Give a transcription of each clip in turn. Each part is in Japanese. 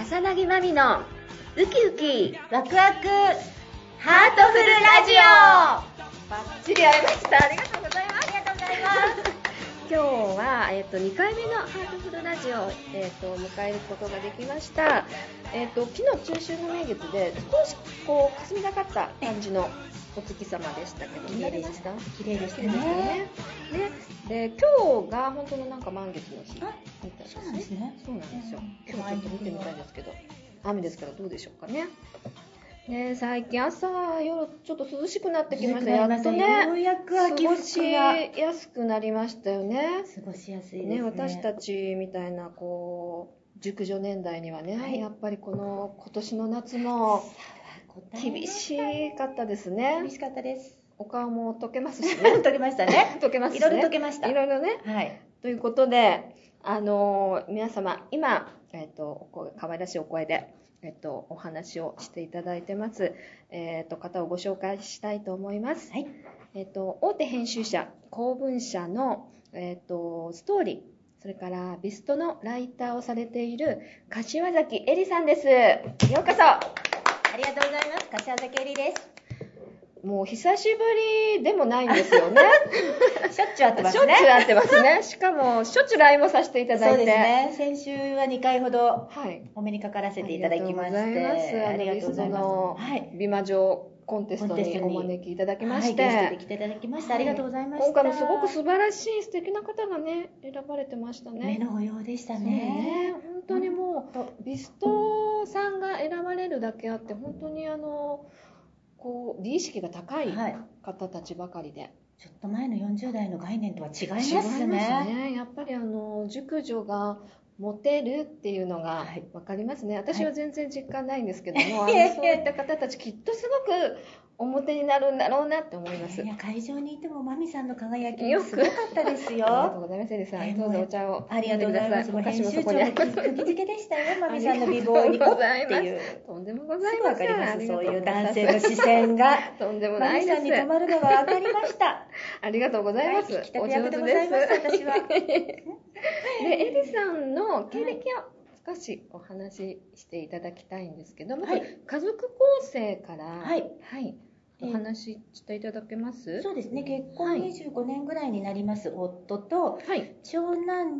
草薙まみのウキウキワクワクハートフルラジオ。バッチリ会いました。ありがとうございます。 ありがとうございます今日は、2回目のハートフルラジオを、迎えることができました。昨日中秋の名月で少しこう霞がかった感じのお月様でしたけど、 綺麗でした。綺麗でしたね。 ね。 で今日が本当のなんか満月の日みたいですね。 そうなんですね。 そうなんですよ。今日ちょっと見てみたいですけど、雨ですからどうでしょうかね。ね、最近朝夜ちょっと涼しくなってきました。やっとね、 ようやく秋過ごし服がやすくなりましたよね。 過ごしやすいですね、 ね。 私たちみたいなこう熟女年代にはね、 はい、 やっぱりこの今年の夏も厳しかったですね。 厳しかったです。 お顔も溶けますしね。 溶けましたね。 溶けますしね。 いろいろ溶けました。 いろいろね。 はい。 ということで、皆様今、可愛らしいお声で、お話をしていただいてます、方をご紹介したいと思います。 はい。 大手編集者公文社の、ストーリー、それからビストのライターをされている柏崎絵里さんです。ようこそ。 ありがとうございます。柏崎絵里です。 もう久しぶりでもないんですよね。 しょっちゅう会ってますね。 しょっちゅう会ってますね。しかもしょっちゅう LINE もさせていただいて。 そうですね。先週は2回ほどはいお目にかからせていただきまして、 ありがとうございます。 はい。 美魔女コンテストにお招きいただきまして、 はい、ゲストで来ていただきまして、ありがとうございました。 今回もすごく素晴らしい素敵な方がね選ばれてましたね。 目の保養でしたね。 ね。 本当にもうビストさんが選ばれるだけあって本当にこう美意識が高い方たちばかりで、 ちょっと前の40代の概念とは違いますね。 違いますね。やっぱり熟女がモテるっていうのが分かりますね。私は全然実感ないんですけども、そういった方たちきっとすごく表になるんだろうなって思います。 いや、会場にいてもマミさんの輝きもすごかったですよ。 ありがとうございます。エリさん、どうぞお茶を。 ありがとうございます。もう編集長の釘付けでしたよ、マミさんの美貌に。っていう。 とんでもございません。 すぐわかります。そういう男性の視線が。 とんでもないです。 マミさんに止まるのがわかりました。 ありがとうございます。 聞きたく役でございます、私は。 で、エリさんの経歴を少しお話ししていただきたいんですけども、家族構成から、お話ししていただけます？ そうですね。結婚25年ぐらいになります夫と、長男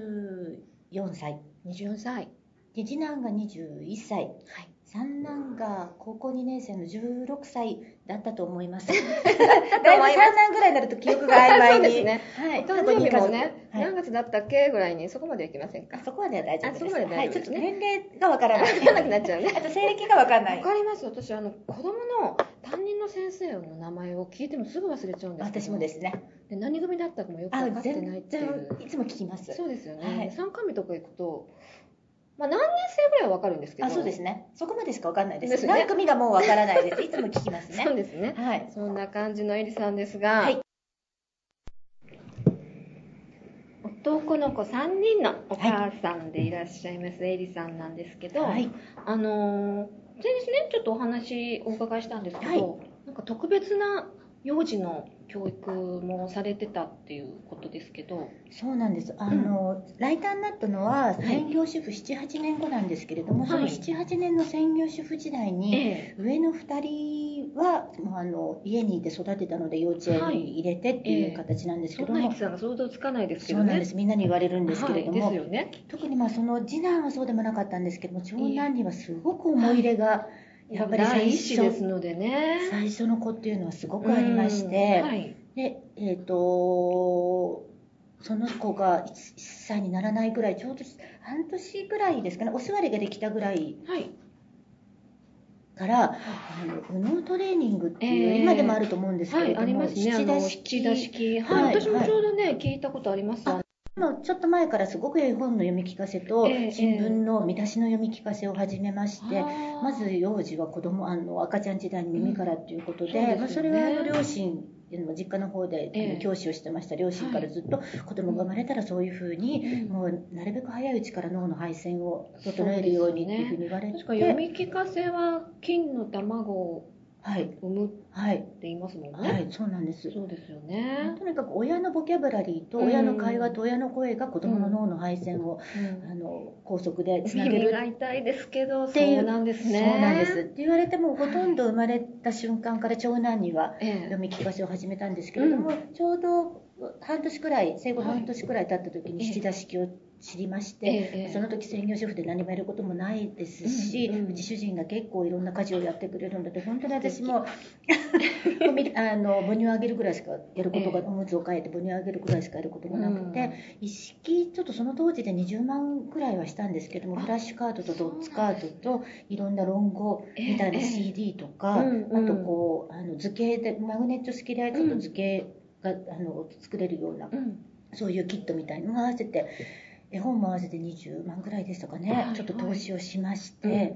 24歳。 24歳。 で、次男が21歳。三男が高校2年生の16歳だったと思います。だいぶ三男ぐらいになると記憶が曖昧に。 そうですね。お誕生日もね、何月だったっけぐらいにそこまではいきませんか？ そこまでは大丈夫です。 そこまで大丈夫ですね。 ちょっと年齢がわからない。 わからなくなっちゃうね。 あと西暦がわからない。 わかります。私子供の担任の先生の名前を聞いてもすぐ忘れちゃうんですけど。 私もですね。 で何組だったかもよく分かってないっていう。 いつも聞きます。 そうですよね。参観日とか行くと。何年生ぐらいは分かるんですけど。 そうですね。そこまでしか分かんないです。何組がもう分からないです。いつも聞きますね。 そうですね。そんな感じのエリさんですが、男の子3人のお母さんでいらっしゃいますエリさんなんですけど、先日ね、ちょっとお話お伺いしたんですけど、なんか特別な幼児の教育もされてたっていうことですけど。 そうなんです。ライターになったのは専業主婦 7,8 年後なんですけれども、その 7,8 年の専業主婦時代に、上の2人は家にいて育てたので幼稚園に入れてっていう形なんですけども、 そんなエキさんが想像つかないですけどね。 そうなんです。みんなに言われるんですけれども、 ですよね、 特にその次男はそうでもなかったんですけども、長男にはすごく思い入れが、やっぱり第一子ですのでね、 最初の子っていうのはすごくありまして、で、その子が1歳にならないぐらい、ちょうど半年ぐらいですかね、お座りができたぐらいから、右脳トレーニングっていう、今でもあると思うんですけれども、 七田式、私もちょうどね、聞いたことあります。 ちょっと前からすごく絵本の読み聞かせと、新聞の見出しの読み聞かせを始めまして、まず幼児は赤ちゃん時代に耳からっていうことで、それは両親、実家の方で教師をしてました両親からずっと、子供が生まれたらそういうふうに、もうなるべく早いうちから脳の配線を整えるようにっていうふうに言われて、 確か読み聞かせは金の卵生むって言いますもんね。 はい、そうなんです。 そうですよね。 とにかく親のボキャブラリーと親の会話と親の声が子供の脳の配線を、高速でつなげる。 耳が痛いですけど、そうなんですね。 そうなんです。って言われても、ほとんど生まれた瞬間から長男には読み聞かせを始めたんですけれども、ちょうど半年くらい、生後半年くらい経った時に七座式を知りまして、その時専業主婦で何もやることもないですし、うち主人が結構いろんな家事をやってくれるので、本当に私も母乳をあげるぐらいしかやることが、おむつを替えて母乳をあげるぐらいしかやることがなくて、一式ちょっとその当時で20万くらいはしたんですけども、フラッシュカードとドッツカードといろんな論語みたいな CD とか、あとこう図形でマグネット式でちょっと図形が作れるような、そういうキットみたいなのが合わせて、絵本も合わせて20万ぐらいでしたかね、ちょっと投資をしまして、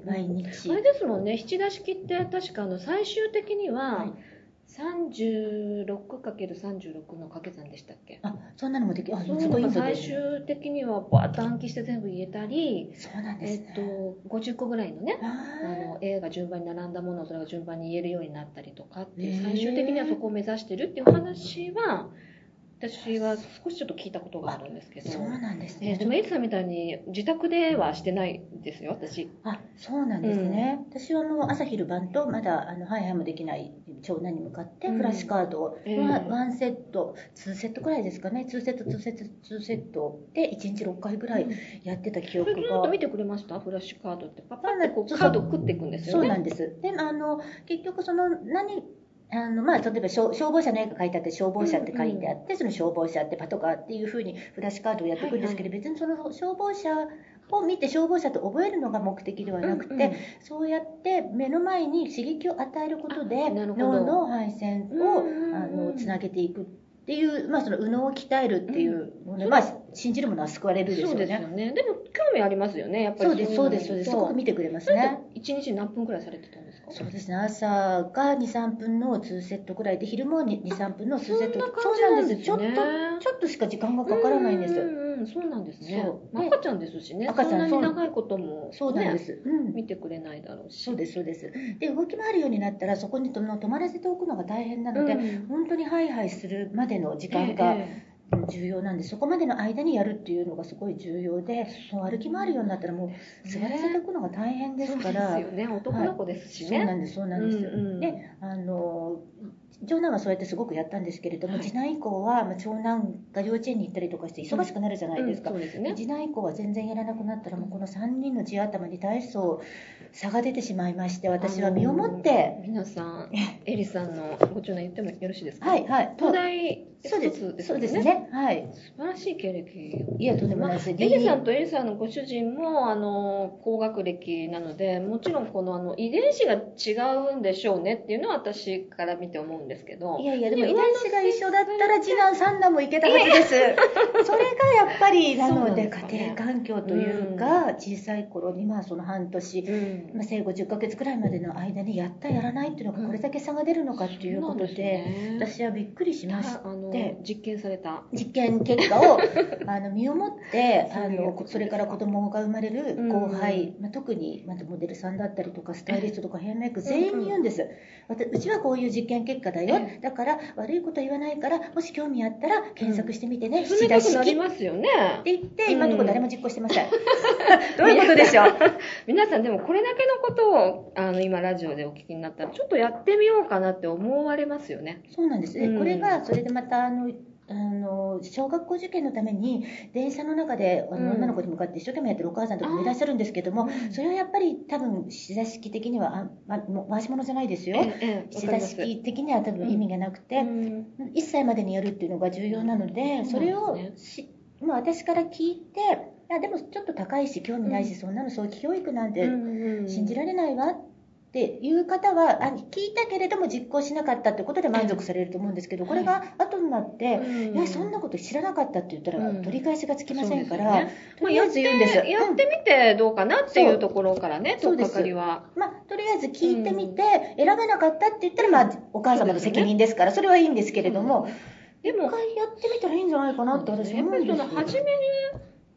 毎日あれですもんね、七座式って確か最終的には、36×36 の掛け算でしたっけ？ そんなのもできる。 すごい最終的にはバーッと暗記して全部言えたり、 そうなんですね。 50個ぐらいのね、A が順番に並んだものをそれが順番に言えるようになったりとかっていう、最終的にはそこを目指してるっていう話は、私は少しちょっと聞いたことがあるんですけど。 そうなんですね。 でもエイジさんみたいに自宅ではしてないですよ、私。 そうなんですね。私は朝昼晩とまだハイハイもできない長男に向かってフラッシュカードを1セット、2セットくらいですかね。2セットで1日6回ぐらいやってた記憶が。 ずっと見てくれました？フラッシュカードってパパってこうカードを食っていくんですよね。 そうなんです。で結局例えば消防車の絵が書いてあって消防車って書いてあって、その消防車ってパトカーっていう風にフラッシュカードをやっていくんですけど、別にその消防車を見て消防車と覚えるのが目的ではなくて、そうやって目の前に刺激を与えることで脳の配線をつなげていくっていう、その右脳を鍛えるっていうので、信じるものは救われるでしょうね。 そうですよね。でも興味ありますよね、やっぱり。 そうです。すごく見てくれますね。 1日何分くらいされてたんですか？ そうですね。朝が2、3分の2セットくらいで、昼も2、3分の2セット。 そうなんです。 ちょっとしか時間がかからないんです。 そうなんですね。赤ちゃんですしね。そんなに長いこともそうなんです。 見てくれないだろうし。 そうです。で、動き回るようになったら、そこに止まらせておくのが大変なので、本当にハイハイするまでの時間が重要なんで、そこまでの間にやるっていうのがすごい重要で、もう歩き回るようになったらもう座らせておくのが大変ですから。 そうですよね。男の子ですしね。 そうなんです。で、長男はそうやってすごくやったんですけれども、次男以降は、長男が幼稚園に行ったりとかして忙しくなるじゃないですか。次男以降は全然やらなくなったら、もうこの3人の地頭に大層差が出てしまいまして、私は身をもって。 皆さん、エリさんのご長男言ってもよろしいですか？ はい。 東大そうですね。はい。 素晴らしい経歴。 いや、とんでもないです。 エリさんとエリさんのご主人も高学歴なので、もちろんこの遺伝子が違うんでしょうねっていうのは私から見て思うんですけど。 いや、でも遺伝子が一緒だったら次男三男もいけたはずです。それがやっぱりなので、家庭環境というか、小さい頃にその半年、生後10ヶ月くらいまでの間にやったやらないっていうのがこれだけ差が出るのかっていうことで、私はびっくりしまして。 実験された実験結果を身をもってそれから子供が生まれる後輩、特にモデルさんだったりとかスタイリストとかヘアメイク全員に言うんです。うちはこういう実験結果だよ、だから悪いこと言わないから、もし興味あったら検索してみてね、 七座式って言って今のところ誰も実行してません。どういうことでしょう。 皆さんでもこれだけのことを今ラジオでお聞きになったらちょっとやってみようかなって思われますよね。 そうなんです。これがそれでまた小学校受験のために電車の中で女の子に向かって一生懸命やってるお母さんとかもいらっしゃるんですけども、それはやっぱり多分七座式的には回し物じゃないですよ。七座式的には多分意味がなくて、1歳までにやるっていうのが重要なので、それを私から聞いて、でもちょっと高いし興味ないし、そんなの早期教育なんて信じられないわっていう方は聞いたけれども実行しなかったってことで満足されると思うんですけど、これが後になっていやそんなこと知らなかったって言ったら取り返しがつきませんから、とりあえず言うんです。 やってみてどうかなっていうところからね、取っかかりは。 とりあえず聞いてみて選べなかったって言ったらお母様の責任ですから、それはいいんですけれども、でも一回やってみたらいいんじゃないかなって私は思うんですよ。 初めに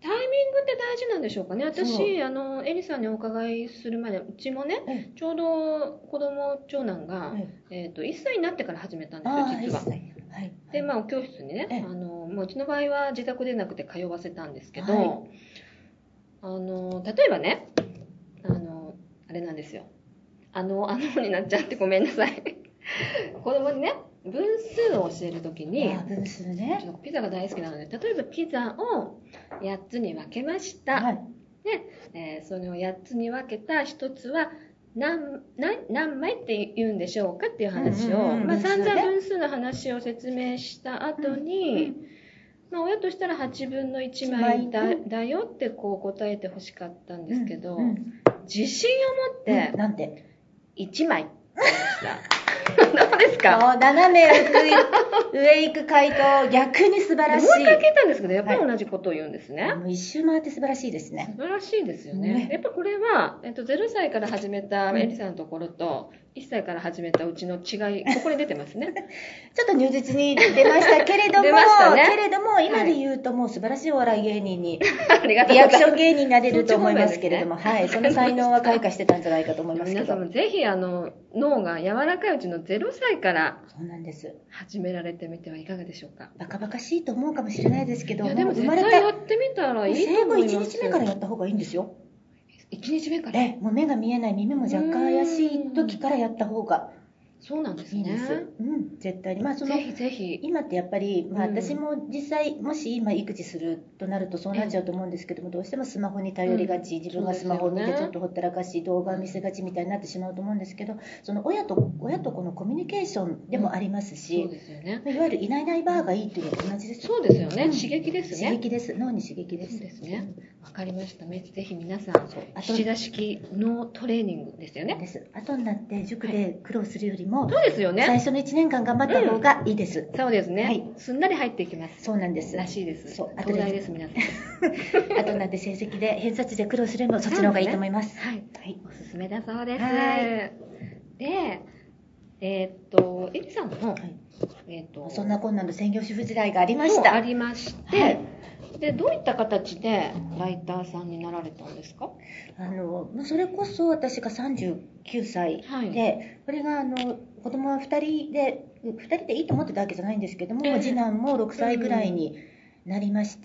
タイミングって大事なんでしょうかね。私、エリさんにお伺いするまで、うちもね、ちょうど長男が、1歳になってから始めたんですよ、実は。で、お教室にね、うちの場合は自宅でなくて通わせたんですけど、例えばね、あれなんですよ。になっちゃってごめんなさい。子供にね、分数を教えるときに、 分数ね、 ピザが大好きなので、例えばピザを8つに分けました。で、その8つに分けた1つは何枚って言うんでしょうかっていう話を、散々分数の話を説明した後に、親としたら8分の1枚だよってこう答えてほしかったんですけど、自信を持って、 なんて 1枚って言いました。どうですか？ 斜め上行く回答、逆に素晴らしい。 もう一回聞いたんですけど、やっぱり同じことを言うんですね。 一周回って素晴らしいですね。 素晴らしいですよね。やっぱこれは、0歳から始めたエリさんのところと、1歳から始めたうちの違い、ここに出てますね。 ちょっと如実に出ましたけれども、 出ましたね、 今で言うともう素晴らしいお笑い芸人に、リアクション芸人になれると思いますけれども、その才能は開花してたんじゃないかと思いますけど。 皆さんもぜひ脳が柔らかいうちの0歳から始められてみてはいかがでしょうか。 バカバカしいと思うかもしれないですけど、 でも絶対やってみたらいいと思います。 生後1日目からやった方がいいんですよ。 1日目から？ もう目が見えない、耳も若干怪しい時からやった方がそうなんですね。いいです。 絶対に。 ぜひぜひ。 今ってやっぱり、私も実際、もし今育児するとなるとそうなっちゃうと思うんですけども、どうしてもスマホに頼りがち、自分がスマホを見てちょっとほったらかし、動画を見せがちみたいになってしまうと思うんですけど、その親と子のコミュニケーションでもありますし、 そうですよね。 いわゆるいないいないばあがいいというのと同じです。 そうですよね。刺激ですね。 刺激です。脳に刺激です。 そうですね。わかりました。ぜひ皆さん、岸田式脳トレーニングですよね。 後になって塾で苦労するよりも、 そうですよね。 最初の1年間頑張った方がいいです。 そうですね。すんなり入っていきます。 そうなんです。 らしいです。東大です、皆さん。後になって成績で、偏差値で苦労するよりもそっちの方がいいと思います。 おすすめだそうです。で、エリさんの、 そんなこんなの専業主婦時代がありました。 ありまして、でどういった形でライターさんになられたんですか？ それこそ私が39歳で、これが子供は2人でいいと思ってたわけじゃないんですけども、次男も6歳ぐらいになりまして、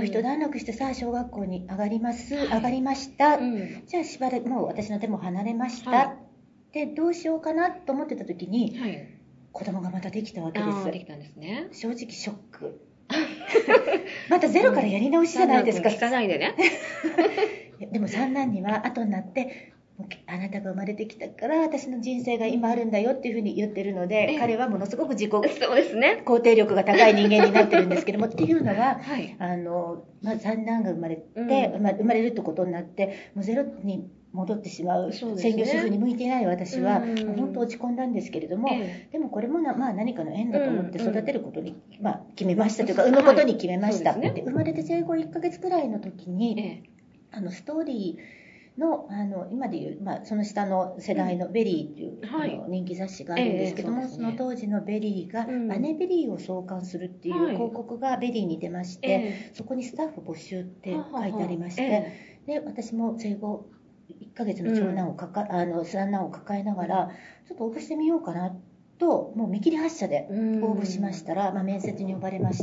一段落してさあ小学校に上がりました、じゃあしばらくもう私の手も離れました、でどうしようかなと思ってた時に、子供がまたできたわけです。 できたんですね。 正直ショック。またゼロからやり直しじゃないですか。 聞かないでね。 でも三男には後になってあなたが生まれてきたから私の人生が今あるんだよっていうふうに言ってるので、彼はものすごく自己肯定力が高い人間になってるんですけどもっていうのは、三男が生まれて、生まれるってことになってもうゼロに戻ってしまう、専業主婦に向いていない私は、本当落ち込んだんですけれども、でもこれも何かの縁だと思って育てることに、決めましたというか、産むことに決めました。で生まれて生後1ヶ月くらいの時に、ストーリーの、今でいう、その下の世代のベリーという、人気雑誌があるんですけども、その当時のベリーが、姉ベリーを創刊するっていう広告がベリーに出まして、そこにスタッフ募集って書いてありまして、で私も生後1ヶ月の三男を抱えながら、ちょっと応募してみようかなと、もう見切り発車で応募しましたら、面接に呼ばれまして、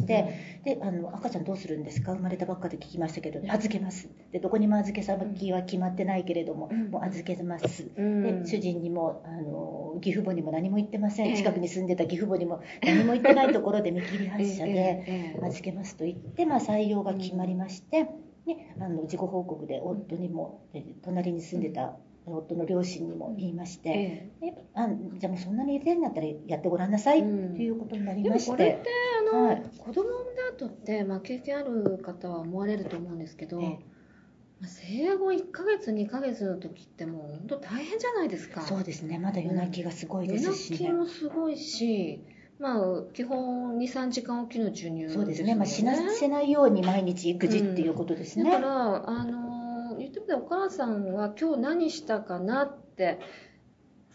で赤ちゃんどうするんですか、生まれたばっかで聞きましたけど、預けます。でどこにも預け先は決まってないけれども、もう預けます。で主人にも義父母にも何も言ってません。近くに住んでた義父母にも何も言ってないところで見切り発車で預けますと言って、採用が決まりまして、自己報告で夫にも、隣に住んでた夫の両親にも言いまして、じゃあもうそんなに入れてるんだったらやってごらんなさいということになりまして、 でもこれって子供産んだ後って、経験ある方は思われると思うんですけど、生後1ヶ月2ヶ月の時ってもう本当大変じゃないですか。 そうですね。まだ夜泣きがすごいですし、 夜泣きもすごいし、基本 2,3 時間おきの授乳ですよね。 そうですね。死なせないように毎日育児っていうことですね。 だから言ってみたらお母さんは今日何したかなって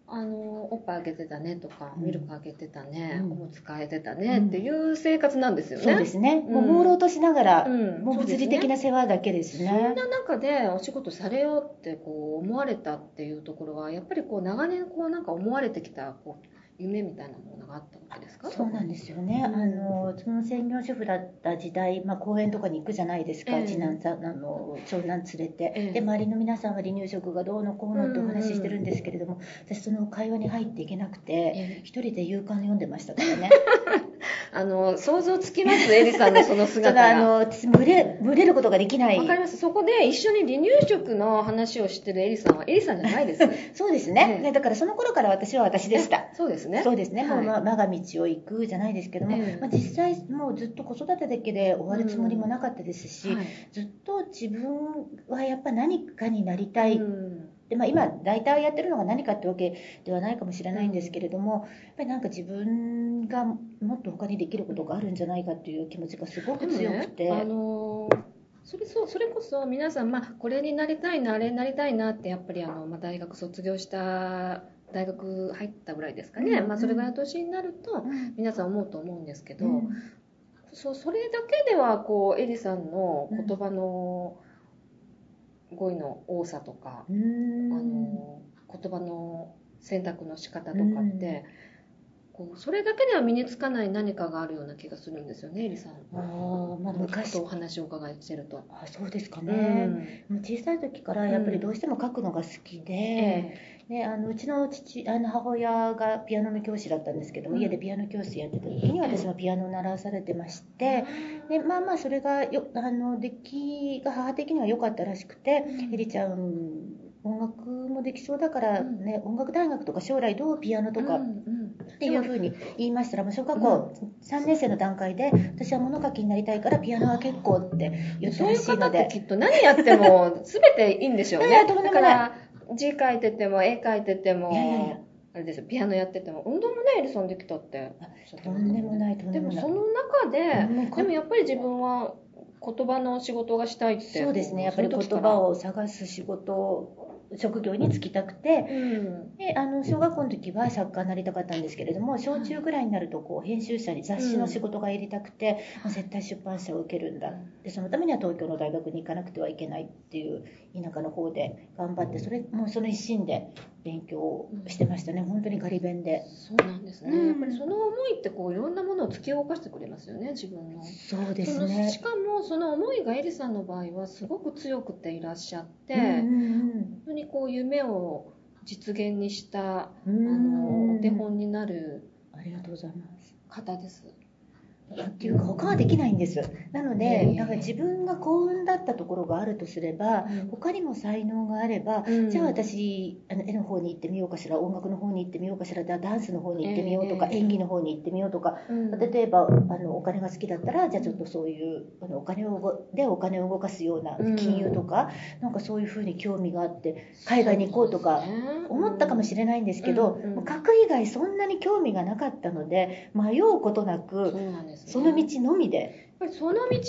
おっぱいあげてたねとか、ミルクあげてたね、おむつ替えてたねっていう生活なんですよね。 そうですね。もう朦朧としながら、もう物理的な世話だけですね。 そんな中でお仕事されようってこう思われたっていうところは、やっぱりこう長年こうなんか思われてきたこう夢みたいなものがあったわけですか？ そうなんですよね。その専業主婦だった時代、公園とかに行くじゃないですか、長男連れて、で周りの皆さんは離乳食がどうのこうのってお話ししてるんですけれども、私その会話に入っていけなくて、一人で夕刊読んでましたからね。 想像つきます、エリさんのその姿が。 私群れることができない。 わかります。そこで一緒に離乳食の話をしてるエリさんはエリさんじゃないです。 そうですね。だからその頃から私は私でした。 そうですね。 そうですね。もう我が道を行くじゃないですけども、実際もうずっと子育てだけで終わるつもりもなかったですし、ずっと自分はやっぱ何かになりたい。で今ライターをやってるのが何かってわけではないかもしれないんですけれども、やっぱりなんか自分がもっと他にできることがあるんじゃないかっていう気持ちがすごく強くて、 それこそ皆さん、これになりたいなあれになりたいなってやっぱり大学卒業した大学入ったぐらいですかね、それぐらいの年になると皆さん思うと思うんですけど、それだけではこうエリさんの言葉の語彙の多さとか、言葉の選択の仕方とかって、それだけでは身につかない何かがあるような気がするんですよね、エリさん。昔お話をお伺いしてると。 そうですかね。小さい時からやっぱりどうしても書くのが好きで、うちの母親がピアノの教師だったんですけども、家でピアノ教室やってた時に私もピアノを習わされてまして、でそれが出来が母的には良かったらしくて、エリちゃん音楽もできそうだからね、音楽大学とか将来どうピアノとかっていうふうに言いましたら、小学校3年生の段階で私は物書きになりたいからピアノは結構って言ってほしいので。 そういう方ってきっと何やっても全ていいんでしょうね。だから字書いてても絵書いててもあれですよ、ピアノやってても運動もね、エリさんできたってとんでもないとんでもない。 でもその中ででもやっぱり自分は言葉の仕事がしたいって。 そうですね、やっぱり言葉を探す仕事職業に就きたくて、で小学校の時は作家になりたかったんですけれども、小中ぐらいになると編集者に雑誌の仕事がやりたくて、絶対出版社を受けるんだ、でそのためには東京の大学に行かなくてはいけないっていう田舎の方で頑張って、その一心で勉強をしてましたね。本当にガリ勉で。 そうなんですね。やっぱりその思いっていろんなものを突き動かしてくれますよね、自分の。 そうですね。 しかもその思いがエリさんの場合はすごく強くていらっしゃって、本当に夢を実現にしたお手本になる方です。 っていうか他はできないんです。なので、だから自分が幸運だったところがあるとすれば、他にも才能があれば、じゃあ私絵の方に行ってみようかしら、音楽の方に行ってみようかしら、ダンスの方に行ってみようとか、演技の方に行ってみようとか、例えばお金が好きだったら、じゃあちょっとそういうお金を動かすような金融とか、なんかそういう風に興味があって海外に行こうとか思ったかもしれないんですけど、書く以外そんなに興味がなかったので、迷うことなくその道のみで、やっぱりその道で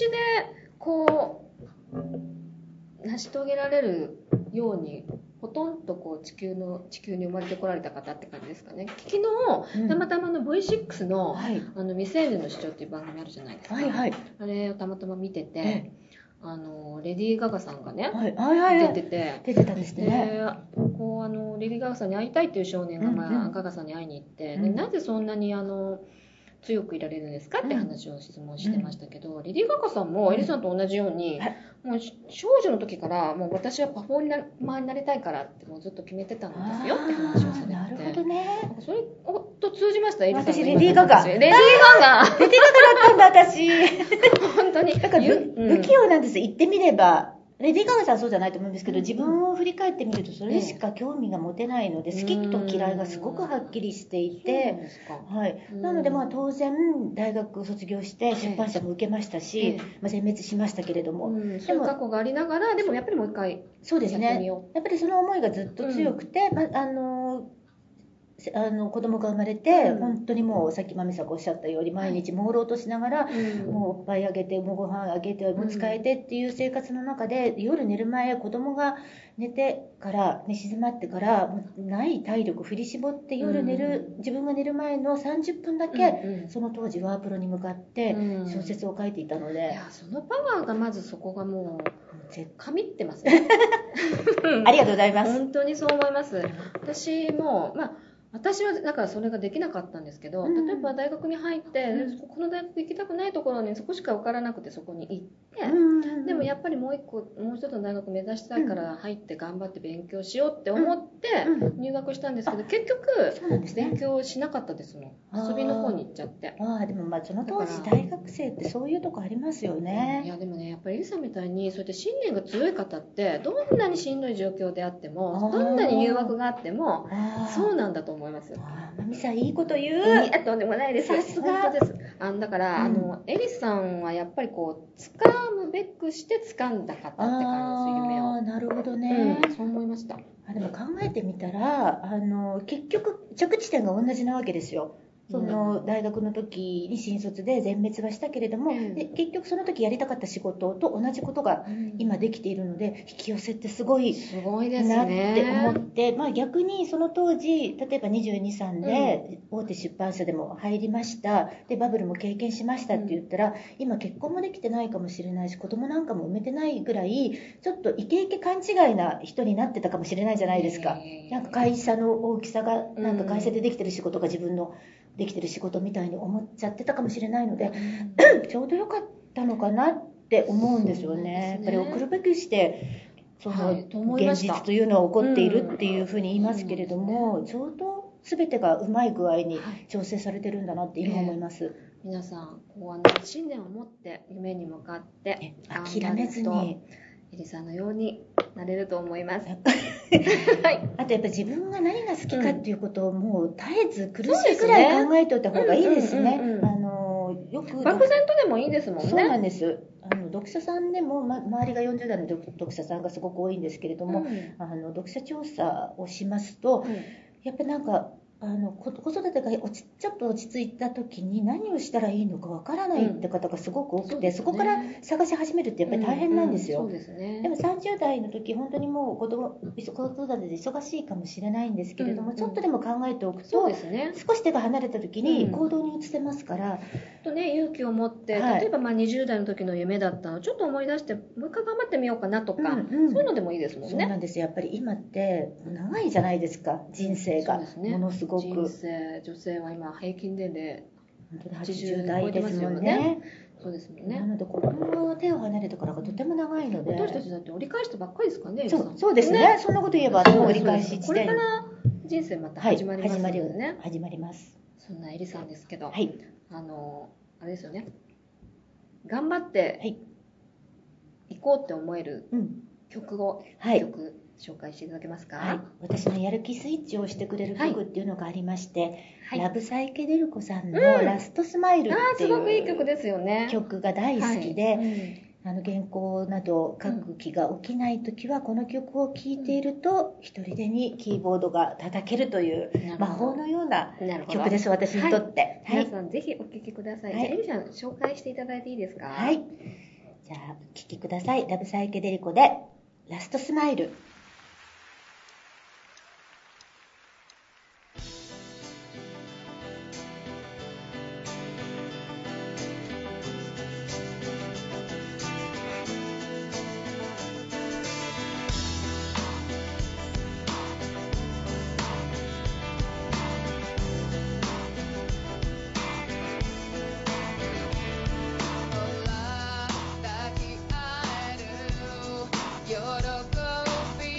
成し遂げられるようにほとんど地球に生まれてこられた方って感じですかね。昨日たまたまV6 の未成年の主張っていう番組あるじゃないですか、あれをたまたま見てて、レディー・ガガさんがね、出てたんですね。 レディー・ガガさんに会いたいっていう少年が、ガガさんに会いに行って、でなぜそんなに強くいられるんですかって話を質問してましたけど、レディー・ガガさんもエリさんと同じように、もう少女の時からもう私はパフォーマーになりたいからってもうずっと決めてたんですよって話をされて。 なるほどね。 それと通じました、エリさんの。 私レディー・ガガ。 レディー・ガガだったんだ私。 本当に。 だから不器用なんです。言ってみれば。レディー・ガガさんはそうじゃないと思うんですけど、自分を振り返ってみるとそれしか興味が持てないので、好きと嫌いがすごくはっきりしていて、なので当然大学卒業して出版社も受けましたし、全滅しましたけれども、 そういう過去がありながら、でもやっぱりもう一回そうですね、やっぱりその思いがずっと強くて、 子供が生まれて、 うん本当にもうさっきまみさんがおっしゃったように毎日朦朧としながら、もうおっぱいあげて、もうご飯あげて、もう使えてっていう生活の中で、夜寝る前、子供が寝てから寝静まってからもうない体力振り絞って夜寝る、自分が寝る前の30分だけ、その当時ワープロに向かって小説を書いていたので、 いやそのパワーがまずそこがもう神ってますねありがとうございます。 本当にそう思います。私も私はだからそれができなかったんですけど、例えば大学に入って、この大学行きたくないところにそこしか受からなくてそこに行って、でもやっぱりもう一つの大学目指したいから入って頑張って勉強しようって思って入学したんですけど、結局勉強しなかったですもん。遊びの方に行っちゃって。 でもその当時大学生ってそういうとこありますよね。 いやでもね、やっぱりエリさんみたいにそうやって信念が強い方ってどんなにしんどい状況であっても、どんなに誘惑があってもそうなんだと思います。 まみさんいいこと言う。 とんでもないです。 さすが。 本当です。だからエリさんはやっぱりこう掴むべくして掴んだかったって感じです夢を。 なるほどね。 そう思いました。 でも考えてみたら結局着地点が同じなわけですよ。その大学の時に新卒で全滅はしたけれども、で結局その時やりたかった仕事と同じことが今できているので、引き寄せってすごいなって思って、逆にその当時例えば22、3で大手出版社でも入りました、でバブルも経験しましたって言ったら、今結婚もできてないかもしれないし、子供なんかも産めてないぐらいちょっとイケイケ勘違いな人になってたかもしれないじゃないですか。なんか会社の大きさがなんか会社でできてる仕事が自分のできてる仕事みたいに思っちゃってたかもしれないので、ちょうどよかったのかなって思うんですよね。やっぱり送るべくしてその現実というのは起こっているっていうふうに言いますけれども、ちょうど全てがうまい具合に調整されてるんだなって今思います。 皆さん信念を持って夢に向かって諦めずにエリさんのようになれると思います。 あとやっぱ自分が何が好きかっていうことをもう絶えず苦しいくらい考えておいた方がいいですね。よく漠然とでもいいですもんね。 そうなんです。読者さんでも、周りが40代の読者さんがすごく多いんですけれども、読者調査をしますと、やっぱりなんか子育てがちょっと落ち着いた時に何をしたらいいのかわからないって方がすごく多くて、そこから探し始めるってやっぱり大変なんですよ。でも30代の時本当にもう子育てで忙しいかもしれないんですけれども、ちょっとでも考えておくと、少し手が離れた時に行動に移せますから、 勇気を持って、例えば20代の時の夢だったのをちょっと思い出してもう一回頑張ってみようかなとか、そういうのでもいいですもんね。 そうなんですよ。やっぱり今って長いじゃないですか、人生がものすごく。 女性は今平均年齢 80代ですもんね。 そうですもんね。 なので子供の手を離れてからがとても長いので、 私たちだって折り返したばっかりですかね。 そうですね。そんなこと言えば折り返し地点、 これから人生また始まりますのでね。 始まります。 そんなエリさんですけど、 はい、 あれですよね。頑張って行こうって思える曲を1曲紹介していただけますか。 私のやる気スイッチを押してくれる曲っていうのがありまして、ラブサイケデルコさんのラストスマイルっていう、 すごくいい曲ですよね。 曲が大好きで、原稿など書く気が起きないときはこの曲を聴いていると一人でにキーボードが叩けるという魔法のような曲です、私にとって。 皆さんぜひお聴きください。じゃあエリさん紹介していただいていいですか。 はい、じゃあお聴きください。ラブサイケデリコでラストスマイル。 喜び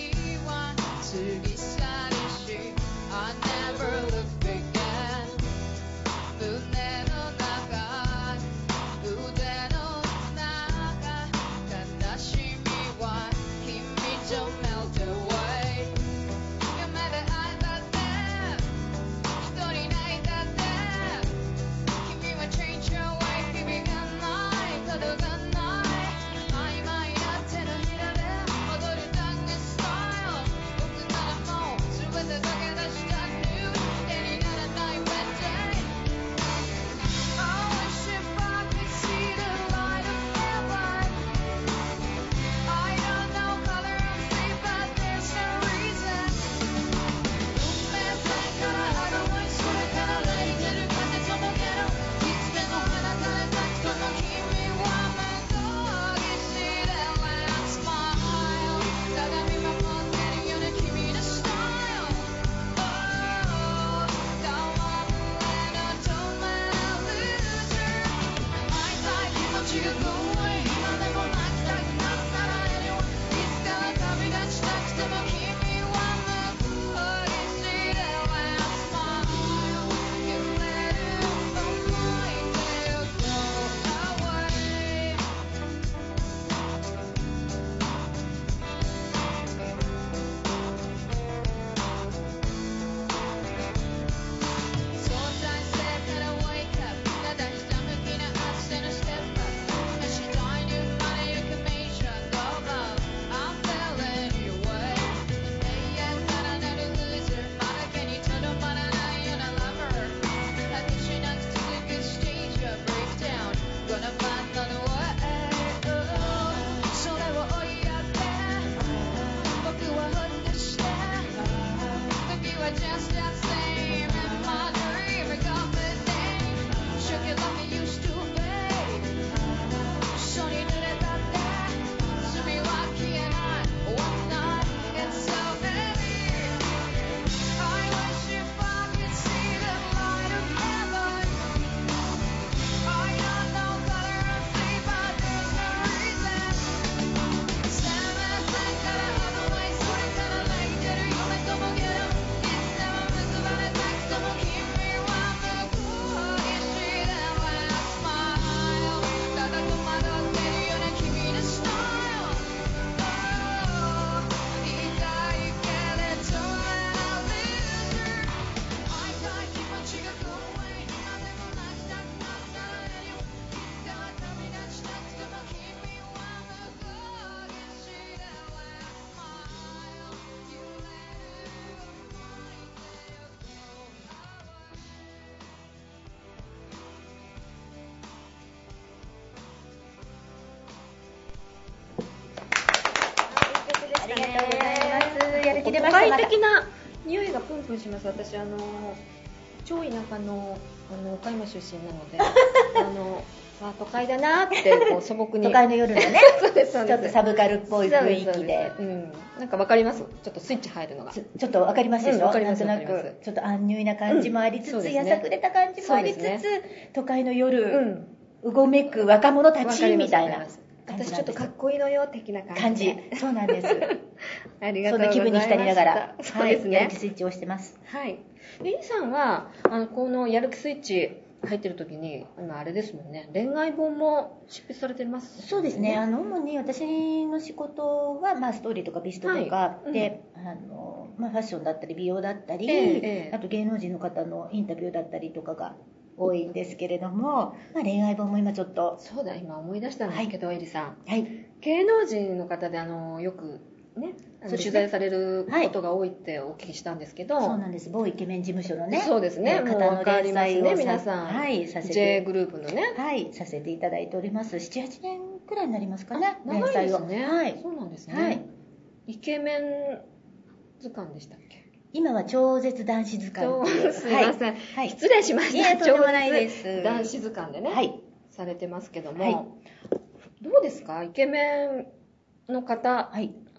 気出ました。 都会的な匂いがプンプンします。私超田舎の岡山出身なので都会だなってこう素朴に都会の夜のねそうですちょっとサブカルっぽい雰囲気で、 なんかわかります。ちょっとスイッチ入るのがちょっとわかりますでしょ、なんとなくちょっとアンニュイな感じもありつつ、やさぐれた感じもありつつ、都会の夜、うごめく若者たちみたいな、 私ちょっとかっこいいのよ的な感じ。 そうなんですありがとうございました。 そんな気分に浸りながら、 そうですね、 やる気スイッチをしてます。 はい。リンさんはこのやる気スイッチ入ってる時に今あれですもんね、恋愛本も執筆されてます、ね。 そうですね、主に私の仕事は、ストーリーとかビストとかで、ファッションだったり美容だったり、あと芸能人の方のインタビューだったりとかが多いんですけれども、恋愛本も今ちょっと。 そうだ、今思い出したんですけど、エリさん、芸能人の方でよくね、取材されることが多いってお聞きしたんですけど、 そうなんです。某イケメン事務所のね、 そうですね、 方の連載を皆さん、 させて J グループのね、 させていただいております。7、8年くらいになりますかね、 連載を。 はい、 そうなんですね。イケメン図鑑でしたっけ？ 今は超絶男子図鑑っていう。 すいません、失礼しました。 とんでもないです。 男子図鑑でね、されてますけども、どうですか、イケメンの方、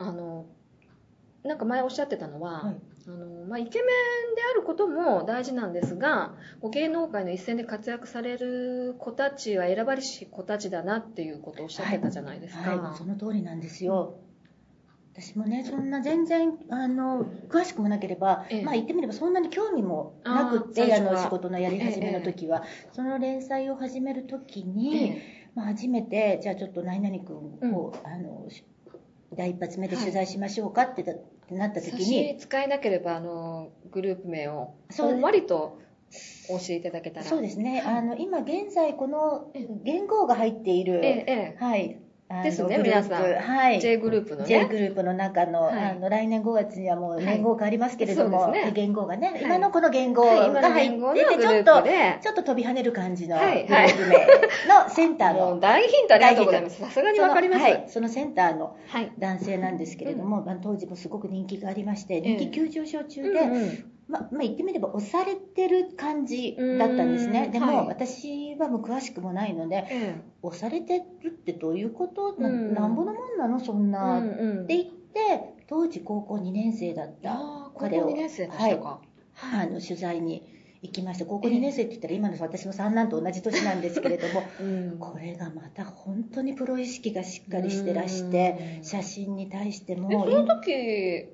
なんか前おっしゃってたのは、イケメンであることも大事なんですが、芸能界の一線で活躍される子たちは選ばれし子たちだなっていうことをおっしゃってたじゃないですか。 その通りなんですよ。私もね、そんな全然詳しくもなければ、言ってみればそんなに興味もなくって、仕事のやり始めの時は、その連載を始める時に、初めてじゃあちょっと何々君を、第一発目で取材しましょうかってなった時に、 使えなければグループ名をほんわりと教えていただけたら。 そうですね、今現在この元号が入っている、 ですね、皆さん、J グループのね、 J グループの中の、来年5月にはもう年号変わりますけれども、元号がね、今のこの元号が入ってて、ちょっと飛び跳ねる感じのグループ名のセンターの、 大ヒントありがとうございます。さすがにわかります。 そのセンターの男性なんですけれども、当時もすごく人気がありまして、人気急上昇中で、言ってみれば押されてる感じだったんですね。でも、私はもう詳しくもないので、押されてるってどういうこと、なんぼのもんなのそんな、って言って当時高校2年生だった彼を、取材に行きました。高校2年生って言ったら今の私の三男と同じ年なんですけれども、これがまた本当にプロ意識がしっかりしてらして、写真に対しても。 その時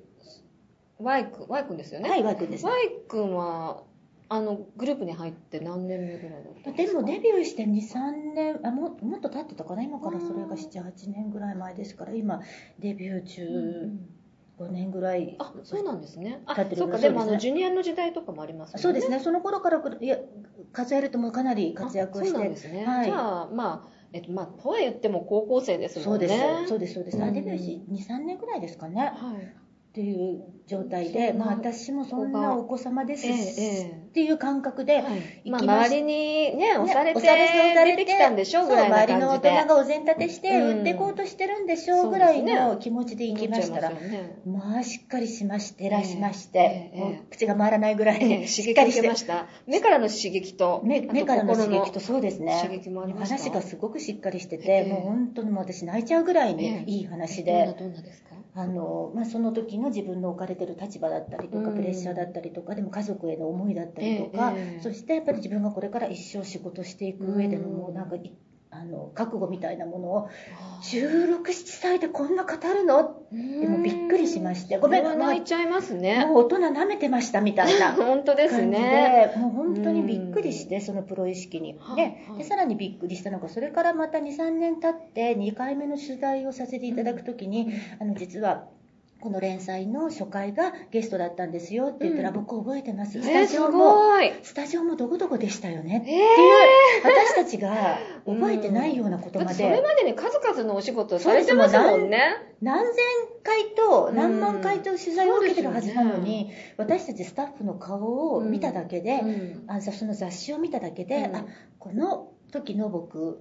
Y 君ですよね。 Y 君です。 Y 君はグループに入って何年目ぐらいだったんですか？ でもデビューして 2,3 年もっと経ってたかな。今からそれが 7,8 年ぐらい前ですから、今デビュー15年ぐらい。 そうなんですね。 経ってる。 そうか、でもジュニアの時代とかもありますよね。 そうですね。その頃から数えるともうかなり活躍して。 そうなんですね。じゃあとは言っても高校生ですもんね。 そうです。デビューし 2,3 年ぐらいですかね。っていう状態で、私もそんなお子様ですっていう感覚で行きました。 周りにね、押されて出てきたんでしょうぐらいな感じで、 周りの大人がお膳立てして売っていこうとしてるんでしょうぐらいの気持ちで行きましたら、しっかりしまして、しまして、口が回らないぐらいしっかりしてました。目からの刺激と、 目からの刺激と、そうですね。 刺激もありました。 話がすごくしっかりしてて、もう本当に私泣いちゃうぐらいにいい話で。 どんなですか？ その時の自分の置かれてる立場だったりとか、プレッシャーだったりとか、でも家族への思いだったりとか、そしてやっぱり自分がこれから一生仕事していく上でのもうなんか覚悟みたいなものを16、17歳でこんな語るのでもびっくりしまして、 ごめん、泣いちゃいますね。 もう大人舐めてましたみたいな本当です感じね。 で、もう本当にびっくりして、そのプロ意識に。でさらにびっくりしたのが、それからまた 2,3 年経って2回目の取材をさせていただくときに、実はこの連載の初回がゲストだったんですよって言ったら、僕覚えてます。スタジオもどこどこでしたよねっていう、私たちが覚えてないようなことまで。 それまでに数々のお仕事されてますもんね。 何千回と何万回と取材を受けてるはずなのに、私たちスタッフの顔を見ただけで、その雑誌を見ただけで、この時の僕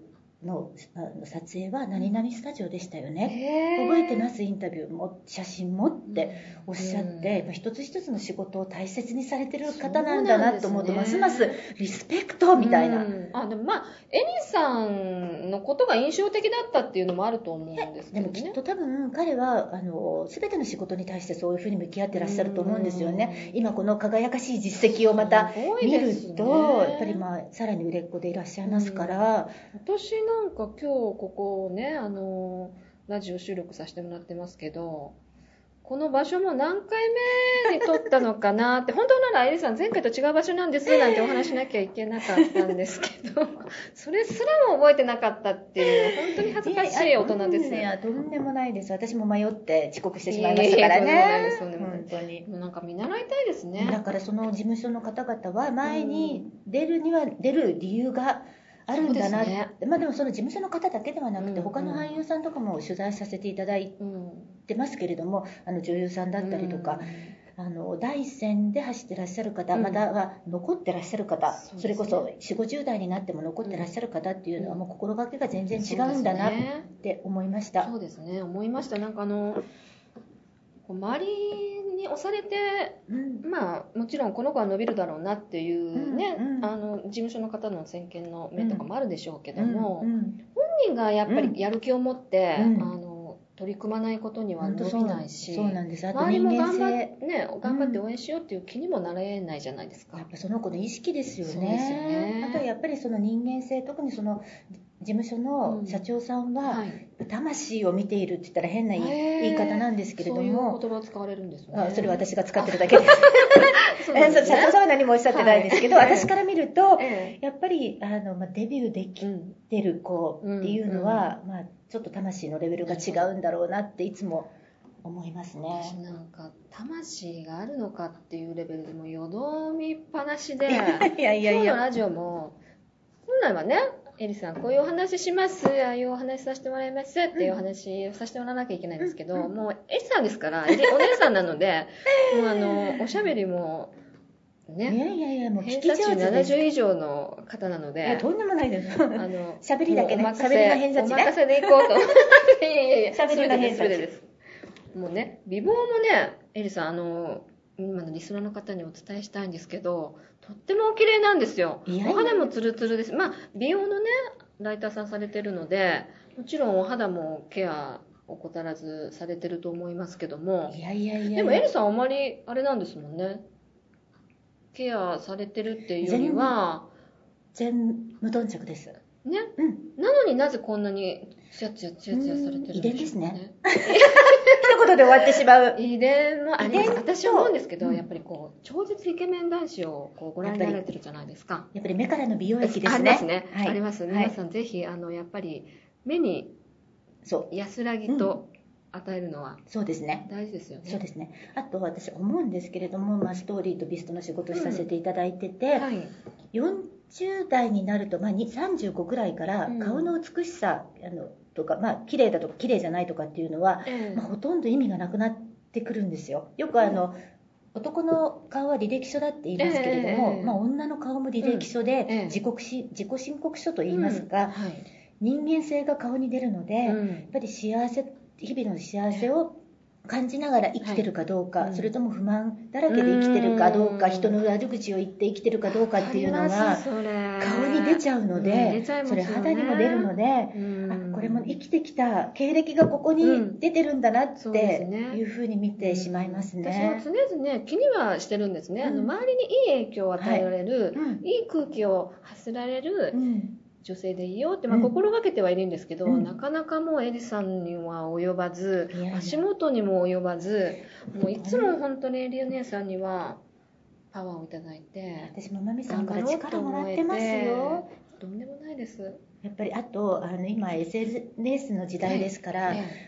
の撮影は何々スタジオでしたよね、覚えてます、インタビューも写真もっておっしゃって、やっぱ一つ一つの仕事を大切にされてる方なんだなと思うと、ますますリスペクトみたいな。 でもエリさんのことが印象的だったっていうのもあると思うんですけどね。 でもきっと多分彼は全ての仕事に対してそういうふうに向き合ってらっしゃると思うんですよね。今この輝かしい実績をまた見ると、やっぱりさらに売れっ子でいらっしゃいますから、 私なんか今日ここねラジオ収録させてもらってますけど、この場所も何回目に撮ったのかなって本当ならエリさん前回と違う場所なんですなんてお話しなきゃいけなかったんですけどそれすらも覚えてなかったっていう本当に恥ずかしい大人ですね。 いやとんでもないです。私も迷って遅刻してしまいましたからね。 本当になんか見習いたいですね。 だからその事務所の方々は前に出る理由があるんだなって、でもその事務所の方だけではなくて、他の俳優さんとかも取材させていただいてますけれども、女優さんだったりとか、第一線で走ってらっしゃる方、または残ってらっしゃる方、それこそ40、50代になっても残ってらっしゃる方っていうのはもう心がけが全然違うんだなって思いました。 そうですね、思いました。なんか周りに押されて、もちろんこの子は伸びるだろうなっていうね、事務所の方の先見の目とかもあるでしょうけども、本人がやっぱりやる気を持って、取り組まないことには伸びないし、 そうなんです。 周りも頑張って応援しようっていう気にもなれないじゃないですか。 やっぱその子の意識ですよね。あとはやっぱりその人間性、特にその事務所の社長さんは、魂を見ているって言ったら変な言い方なんですけれども、 そういう言葉を使われるんですね。 それは私が使ってるだけです社長さんは何もおっしゃってないんですけど、私から見ると、やっぱりデビューできてる子っていうのは、ちょっと魂のレベルが違うんだろうなっていつも思いますね。 私なんか魂があるのかっていうレベルでもよどみっぱなしで今日のラジオも本来はね、エリさんこういうお話します、ああいうお話させてもらいますっていうお話をさせてもらわなきゃいけないんですけど、もうエリさんですからお姉さんなのでもうおしゃべりもね、 もう偏差値70以上の方なので、 とんでもないです。喋りだけね、 喋りが偏差値ね。お任せでいこうと。喋りが偏差値です。もうね、美貌もね、エリさん、今のリスナーの方にお伝えしたいんですけど、とってもお綺麗なんですよ。お肌もツルツルです。美容のね、ライターさんされてるので、もちろんお肌もケアを怠らずされてると思いますけども、でもエリさんあまりあれなんですもんね。ケアされてるっていうよりは全無頓着ですね、なのになぜこんなにツヤツヤされてるんでしょうかね。 遺伝ですね一言で終わってしまう。 遺伝もあります。私は思うんですけど、やっぱり超絶イケメン男子をご覧になられてるじゃないですか。 やっぱり目からの美容液ですね。 ありますね、あります。皆さんぜひやっぱり目に安らぎと与えるのはそうですね、 大事ですよね。 そうですね。あと私思うんですけれども、ストーリーとビストの仕事をさせていただいてて、40代になると、35ぐらいから顔の美しさとか、綺麗だとか綺麗じゃないとかっていうのは、ほとんど意味がなくなってくるんですよ。よく男の顔は履歴書だって言いますけれども、女の顔も履歴書で、自己申告書と言いますか、人間性が顔に出るので、やっぱり日々の幸せを感じながら生きてるかどうか、それとも不満だらけで生きてるかどうか、人の悪口を言って生きてるかどうかっていうのが顔に出ちゃうので、それ肌にも出るので、これも生きてきた経歴がここに出てるんだなっていうふうに見てしまいますね。 私は常々気にはしてるんですね。周りにいい影響を与えられる、いい空気を発せられる女性でいいよって、心がけてはいるんですけど、なかなかもうエリさんには及ばず、足元にも及ばず、もういつも本当にエリお姉さんにはパワーをいただいて、 私もマミさんから力もらってますよ。 とんでもないです。 やっぱりあと今 SNS の時代ですから、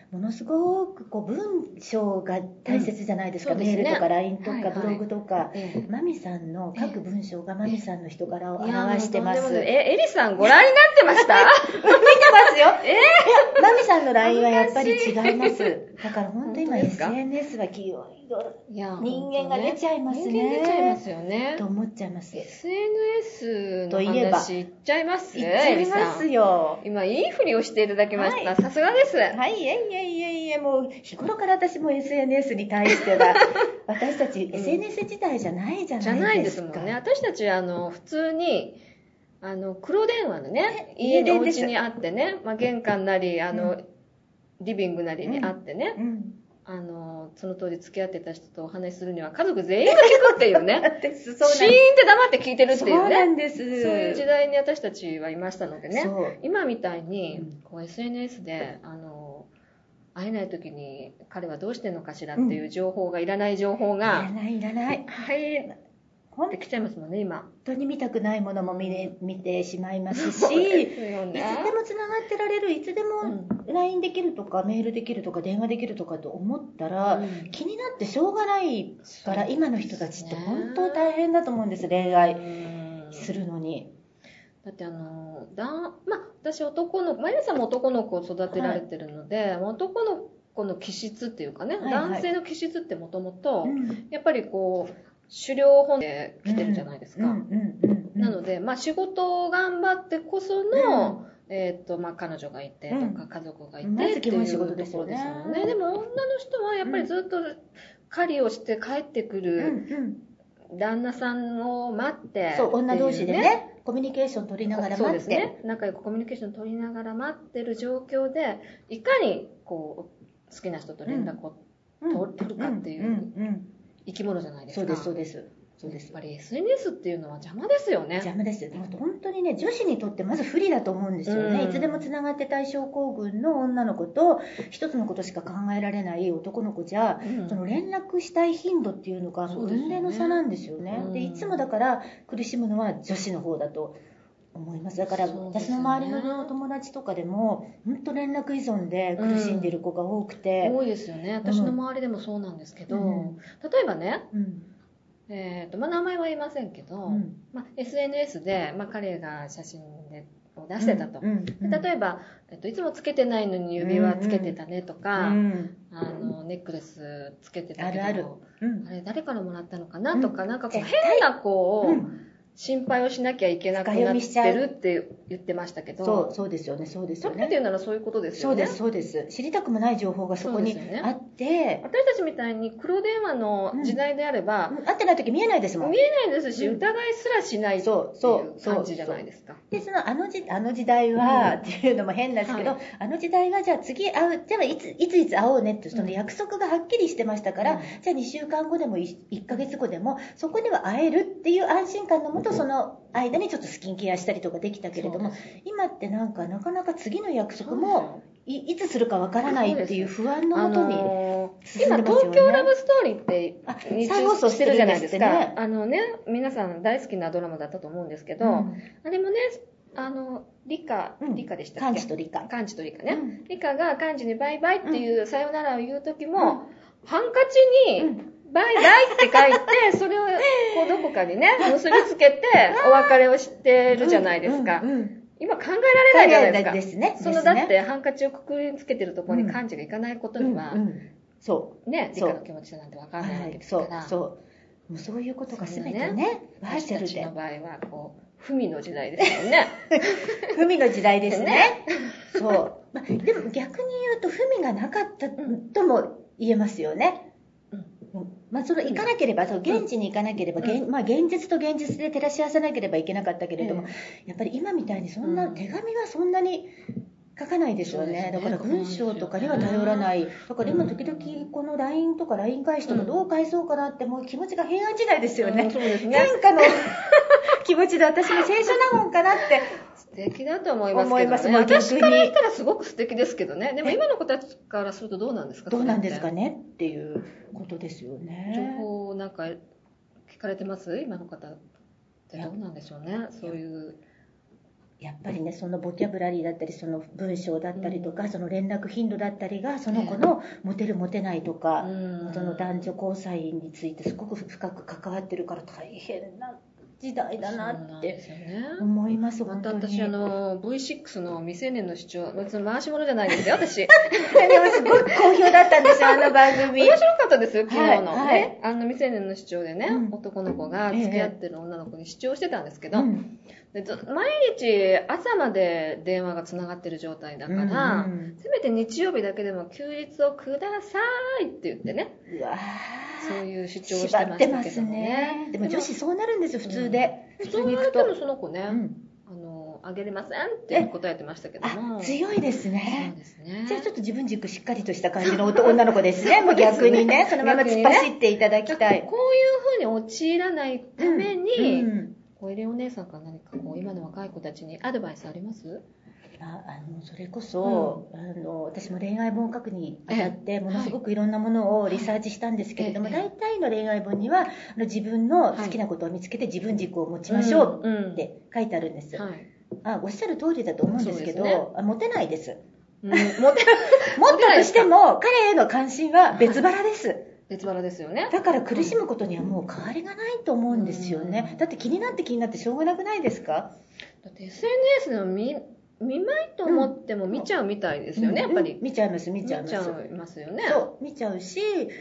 ものすごくこう文章が大切じゃないですか、 そうですねメールとか LINE とかはいはいブログとか、マミさんの書く文章がマミさんの人柄を表してます。 もうとんでもないエリさんご覧になってました見てますよ。いや、マミさんの LINE はやっぱり違います。だから本当今本当ですか SNS は企業いや人間が出ちゃいますね。 人間出ちゃいますよね。 と思っちゃいます。 SNS のといえば話いっちゃいます言っちゃいますよ。 今いいふりをしていただきました。さすがです。 はい、いえ、もう日頃から私も SNS に対しては、私たち SNS 自体じゃないじゃないですか。 じゃないですもんね。私たち普通に黒電話のね、家にお家にあってね、玄関なりリビングなりにあってね、その当時付き合ってた人とお話しするには家族全員が聞くっていうねシーンって黙って聞いてるっていうね、 そうなんです。そういう時代に私たちはいましたのでね、今みたいにこう SNS で会えない時に彼はどうしてんのかしらっていう情報がいらない情報がいらない入ってきちゃいますもんね。今本当に見たくないものも見てしまいますし、いつでもつながってられる、いつでも LINE できるとかメールできるとか電話できるとかと思ったら、気になってしょうがないから、今の人たちって本当大変だと思うんです、恋愛するのに。 だって私マリさんも男の子を育てられてるので、男の子の気質っていうかね、男性の気質ってもともとやっぱりこう狩猟本で来てるじゃないですか。なので、仕事を頑張ってこその、彼女がいてとか家族がいてっていうところですよね。でも女の人はやっぱりずっと狩りをして帰ってくる旦那さんを待って、 そう、女同士でね、コミュニケーション取りながら待って、そうですね、 仲良くコミュニケーション取りながら待ってる状況で、いかにこう好きな人と連絡を取るかっていう生き物じゃないですか。 そうです。 やっぱり SNS っていうのは邪魔ですよね。 邪魔です。本当にね、女子にとってまず不利だと思うんですよね。いつでもつながって対症候群の女の子と一つのことしか考えられない男の子じゃ、その連絡したい頻度っていうのが雲泥の差なんですよね。で、いつもだから苦しむのは女子の方だと思います。だから私の周りの友達とかでも本当連絡依存で苦しんでいる子が多くて、 多いですよね。私の周りでもそうなんですけど、例えばね、名前は言いませんけど、SNS で、彼が写真を出してたと。例えば、いつもつけてないのに指輪つけてたねとか、ネックレスつけてたけど、あれ誰からもらったのかなとか、なんかこう変な子を心配をしなきゃいけなくなってるって言ってましたけど、 そうですよね。 それっていうならそういうことですよね。 そうです。知りたくもない情報がそこにあって、 私たちみたいに黒電話の時代であれば、 会ってない時見えないですもん。 見えないですし、疑いすらしないっていう感じじゃないですか。 で、あの時代は、っていうのも変なんですけど、あの時代はじゃあ次会う、じゃあいつ会おうねってその約束がはっきりしてましたから、じゃあ2週間後でも1ヶ月後でもそこには会えるっていう安心感のもと、その間にちょっとスキンケアしたりとかできたけれども、今ってなかなか次の約束もいつするかわからないっていう不安のもとに進んでますよね。 今東京ラブストーリーって再放送してるじゃないですか。 皆さん大好きなドラマだったと思うんですけど、あれもね、理科でしたっけ？ 幹事と理科ね。理科が幹事にバイバイっていうさよならを言う時も、ハンカチにバイバイって書いて、それをこうどこかにね、結びつけてお別れをしてるじゃないですか。今考えられないじゃないですか。だってハンカチをくくりつけてるところに幹事が行かないことには、ね、理科の気持ちなんて分からないわけですから。 そういうことが全てね、 バーチャルで。私たちの場合は、不味の時代ですよね。 不味の時代ですね。そう。でも逆に言うと、不味がなかったとも言えますよね。行かなければ、現地に行かなければ、現実と現実で照らし合わせなければいけなかったけれども、やっぱり今みたいにそんな手紙はそんなに書かないですよね。だから文章とかには頼らない。だから今時々この LINE とか LINE 返しとかどう返そうかなって、もう気持ちが平安時代ですよね。変化の気持ちで私も聖書なもんかなって。 素敵だと思いますけどね。私から言ったらすごく素敵ですけどね。でも今の子たちからするとどうなんですか？ どうなんですかねっていうことですよね。 情報なんか聞かれてます？今の方ってどうなんでしょうね。そういうやっぱりね、そのボキャブラリーだったり、その文章だったりとか、その連絡頻度だったりがその子のモテるモテないとか、その男女交際についてすごく深く関わってるから大変な時代だなって思います。 また私V6 の未成年の主張、別に回し物じゃないですよ私。でもすごく好評だったんですよ、あの番組。 面白かったですよ、昨日の、ね、未成年の主張でね、男の子が付き合ってる女の子に主張してたんですけど、で毎日朝まで電話がつながってる状態だから、せめて日曜日だけでも休日をくださいって言ってね、そういう主張をしてましたけどね。 でも女子そうなるんですよ、普通で。 普通に行くとその子ね、あげれませんって答えてましたけども。 強いですね。 そうですね。 じゃあちょっと自分軸しっかりとした感じの女の子ですね。もう逆にね、そのまま突っ走っていただきたい。 こういう風に陥らないために、小出お姉さんから何か今の若い子たちにアドバイスあります？ それこそ、私も恋愛本を書くにあたってものすごくいろんなものをリサーチしたんですけれども、大体の恋愛本には自分の好きなことを見つけて自分軸を持ちましょうって書いてあるんです。おっしゃる通りだと思うんですけど、モテないです。モテたとしても彼への関心は別腹です。 別腹ですよね。 だから苦しむことにはもう変わりがないと思うんですよね。だって気になってしょうがなくないですか？ だって SNS でも見まいと思っても見ちゃうみたいですよね、やっぱり。 見ちゃいますよね。そう、見ちゃうし、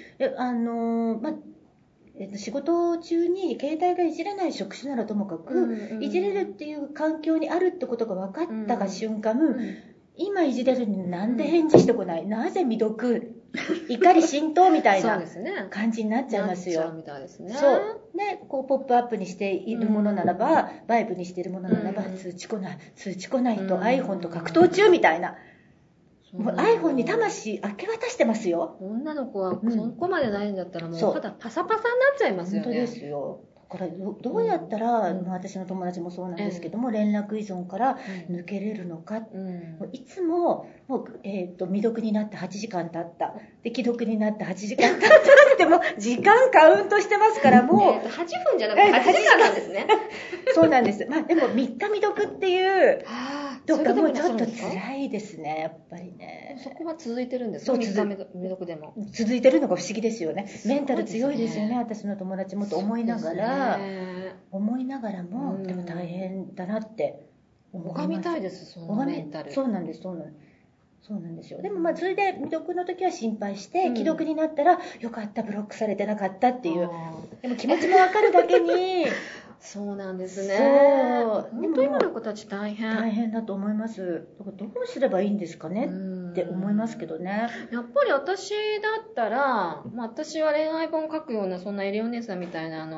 仕事中に携帯がいじれない職種ならともかく、いじれるっていう環境にあるってことが分かったが瞬間、今いじれるのになんで返事してこない、なぜ未読、怒り浸透みたいな感じになっちゃいますよ。そうね、ポップアップにしているものならば、バイブにしているものならば、通知来ないと iPhone と格闘中みたいな。もう iPhone に魂明け渡してますよ。 女の子はそこまでないんだったらもう肌パサパサになっちゃいますよね。 本当ですよ。だからどうやったら、私の友達もそうなんですけども、連絡依存から抜けれるのか、いつも、未読になって8時間経った、で既読になって8時間経ったっても時間カウントしてますからもう、 8分じゃなくて8時間なんですね。 そうなんです。でも3日未読っていうとかもちょっと辛いですね、やっぱりね。 そこは続いてるんですか？3日未読でも続いてるのが不思議ですよね。メンタル強いですよね、私の友達もと思いながらも、でも大変だなって思います。 拝みたいです、そのメンタル。 そうなんですよ。でもそれで未読の時は心配して、既読になったらよかった、ブロックされてなかったっていう。でも気持ちもわかるだけにそうなんですね。 本当今の子たち大変だと思います。だからどうすればいいんですかねって思いますけどね。 やっぱり私だったら、私は恋愛本書くようなそんなエリお姉さんみたいな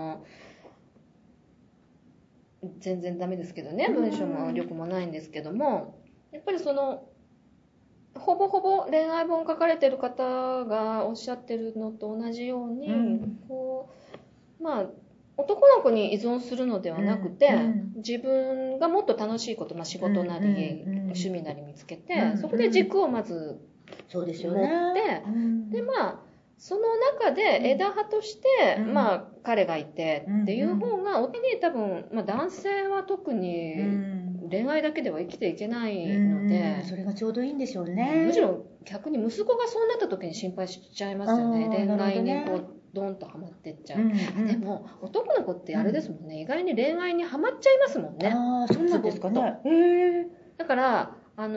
全然ダメですけどね、文章も力もないんですけども、やっぱりほぼほぼ恋愛本書かれてる方がおっしゃってるのと同じように、男の子に依存するのではなくて、自分がもっと楽しいこと、仕事なり、趣味なり見つけて、そこで軸をまず持って、でその中で枝葉として、彼がいてっていう方が、お手に多分、男性は特に恋愛だけでは生きていけないので、 それがちょうどいいんでしょうね。 むしろ逆に息子がそうなった時に心配しちゃいますよね。恋愛にドンとハマってっちゃう。でも男の子ってあれですもんね、意外に恋愛にハマっちゃいますもんね。 そうなんですかね。 だから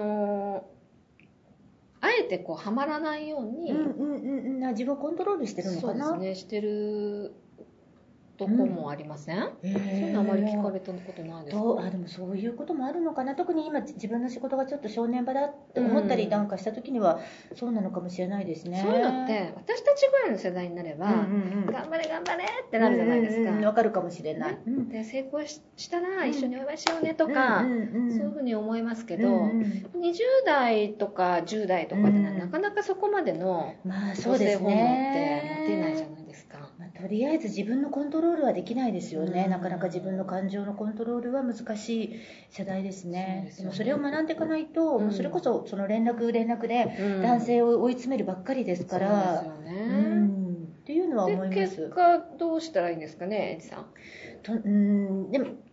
あえてハマらないように、 自分をコントロールしてるのかな。 そうですね、してるとこもありません？そういうのあまり聞かれたことないですか？ でもそういうこともあるのかな。特に今自分の仕事がちょっと正念場だって思ったりなんかした時にはそうなのかもしれないですね。 そういうのって私たちぐらいの世代になれば、頑張れ頑張れってなるじゃないですか。 わかるかもしれない。 で成功したら一緒にお祝いしようねとか、そういうふうに思いますけど、20代とか10代とかでなかなかそこまでの女性ホルモンって持てないじゃないですか。 とりあえず自分のコントロールはできないですよね。なかなか自分の感情のコントロールは難しい世代ですね。でもそれを学んでいかないと、それこそその連絡で男性を追い詰めるばっかりですから、っていうのは思います。 結果どうしたらいいんですかね、エリさん。 でも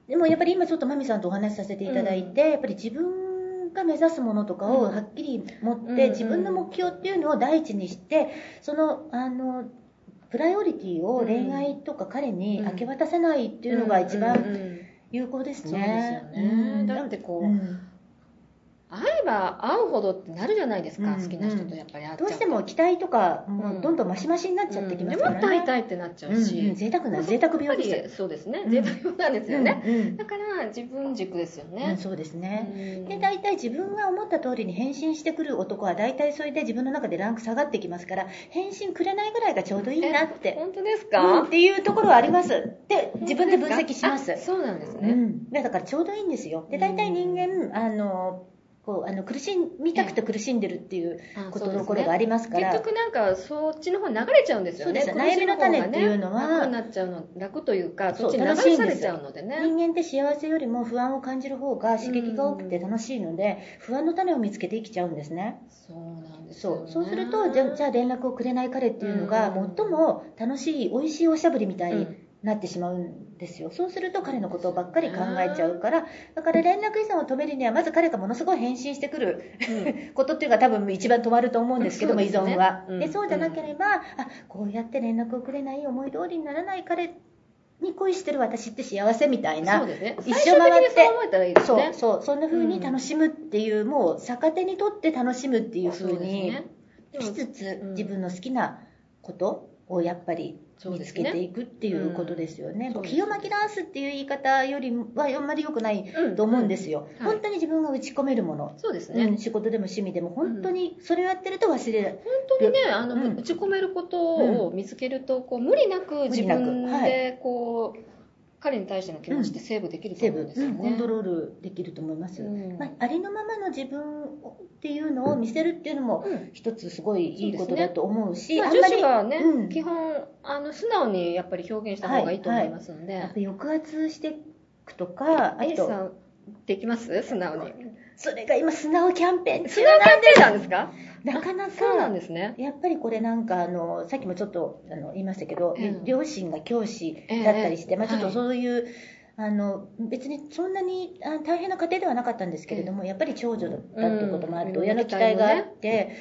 でもやっぱり今ちょっとマミさんとお話しさせていただいて、やっぱり自分が目指すものとかをはっきり持って、自分の目標っていうのを第一にして、そのプライオリティを恋愛とか彼に明け渡せないっていうのが一番有効ですね。 そうですよね。だってこう、会えば会うほどってなるじゃないですか、好きな人とやっぱり会っちゃうと。 どうしても期待とかもうどんどんマシマシになっちゃってきますからね。 でも会いたいってなっちゃうし、 贅沢病です。 そうですね、贅沢病なんですよね。だから自分軸ですよね。 そうですね。で、大体自分が思った通りに返信してくる男は大体それで自分の中でランク下がってきますから、返信くれないぐらいがちょうどいいなって。 本当ですか？ っていうところはあります。で、自分で分析します。 そうなんですね。 だからちょうどいいんですよ。で、大体人間苦しみたくて苦しんでるっていうことのところがありますから、 結局なんかそっちの方に流れちゃうんですよね。 悩みの種っていうのは楽になっちゃうの、楽というかそっちに流されちゃうのでね。 人間って幸せよりも不安を感じる方が刺激が多くて楽しいので、不安の種を見つけて生きちゃうんですね。 そうなんですよね。 そうするとじゃあ連絡をくれない彼っていうのが最も楽しい美味しいおしゃぶりみたいになってしまうんですよ。そうすると彼のことばっかり考えちゃうから、だから連絡依存を止めるにはまず彼がものすごい返信してくる、ことっていうのが多分一番止まると思うんですけども、依存は。で、そうじゃなければ、こうやって連絡をくれない思い通りにならない彼に恋してる私って幸せみたいな、 そうですね、 一生回ってそう思えたらいいですね。 そんな風に楽しむっていう、もう逆手にとって楽しむっていう風にしつつ、自分の好きなことをやっぱり見つけていくっていうことですよね。気を紛らわすっていう言い方よりはあんまり良くないと思うんですよ。本当に自分が打ち込めるもの、 そうですね、 仕事でも趣味でも本当にそれをやってると忘れる。 本当にね、打ち込めることを見つけると、こう無理なく自分でこう、彼に対しての気持ちってセーブできると思うんですよね。 コントロールできると思います。ありのままの自分っていうのを見せるっていうのも一つすごいいいことだと思うし、 女子はね、基本素直にやっぱり表現した方がいいと思いますので、やっぱ抑圧していくとか、 あとできます？素直に。 それが今素直キャンペーン中なんですか？ なかなかそうなんですね。 やっぱりこれなんかさっきもちょっと言いましたけど、両親が教師だったりして、ちょっとそういう別にそんなに大変な家庭ではなかったんですけれども、やっぱり長女だったってこともあって、親の期待があって、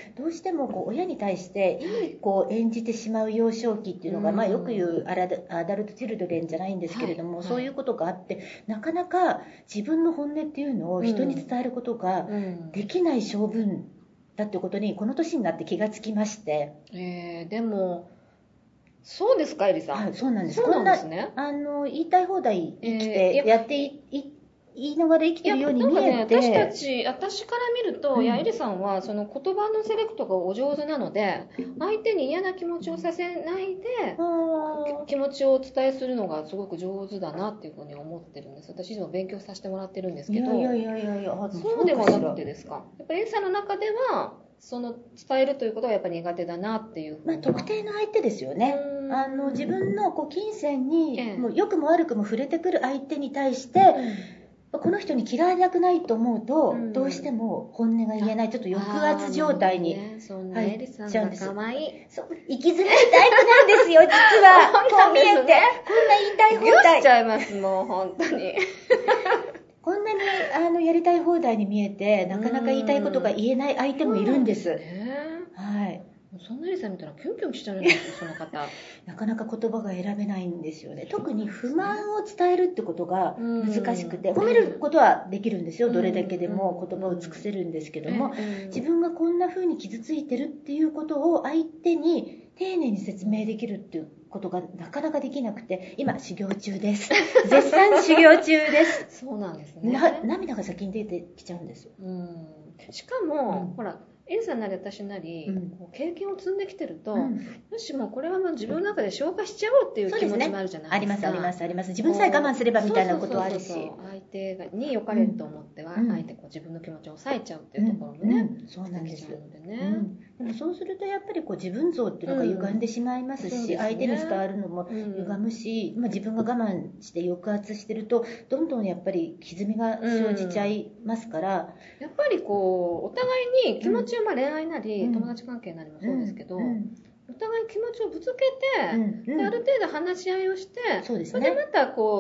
どうしてもこう親に対していい子を演じてしまう幼少期っていうのが、よく言うアダルトチルドレンじゃないんですけれども、そういうことがあって、なかなか自分の本音っていうのを人に伝えることができない性分だってことにこの年になって気がつきまして。 でもそうですか、エリさん。 はい、そうなんです。 そうなんですね。 言いたい放題生きて、やって言いながら生きてるように見えて。 私から見ると、エリさんはその言葉のセレクトがお上手なので、相手に嫌な気持ちをさせないで、気持ちをお伝えするのがすごく上手だなっていうふうに思ってるんです。私いつも勉強させてもらってるんですけど。 いや、 そうではなくてですか。やっぱりエリさんの中では、伝えるということがやっぱり苦手だなっていうふうに。 特定の相手ですよね。自分の金銭に、もう良くも悪くも触れてくる相手に対して、この人に嫌われたくないと思うと、どうしても本音が言えない、ちょっと抑圧状態に入っちゃうんです。生きづらいタイプなんですよ、実は。こう見えて、こんな言いたい放題。 しちゃいます、もう本当に。 こんなにやりたい放題に見えて、なかなか言いたいことが言えない相手もいるんです。はい。 そんなエリさん見たらキュンキュンしちゃうんですよ、その方。 なかなか言葉が選べないんですよね。特に不満を伝えるってことが難しくて、褒めることはできるんですよ。どれだけでも言葉を尽くせるんですけども、自分がこんな風に傷ついてるっていうことを相手に丁寧に説明できるっていうことがなかなかできなくて、今修行中です。絶賛修行中です。 そうなんですね。 涙が先に出てきちゃうんですよ。 しかも、ほら、エリさんなり私なり、経験を積んできてると、よし、もうこれはもう自分の中で消化しちゃおうっていう気持ちもあるじゃないですか。 あります。自分さえ我慢すればみたいなことはあるし。 相手に良かれると思っては、相手自分の気持ちを抑えちゃうっていうところもね、 そうなんですよ。 でもそうするとやっぱり自分像っていうのが歪んでしまいますし、相手に伝わるのも歪むし、自分が我慢して抑圧してると、どんどんやっぱり歪みが生じちゃいますから、 やっぱりお互いに気持ちを、恋愛なり友達関係なりもそうですけど、お互い気持ちをぶつけて、である程度話し合いをして、それでまた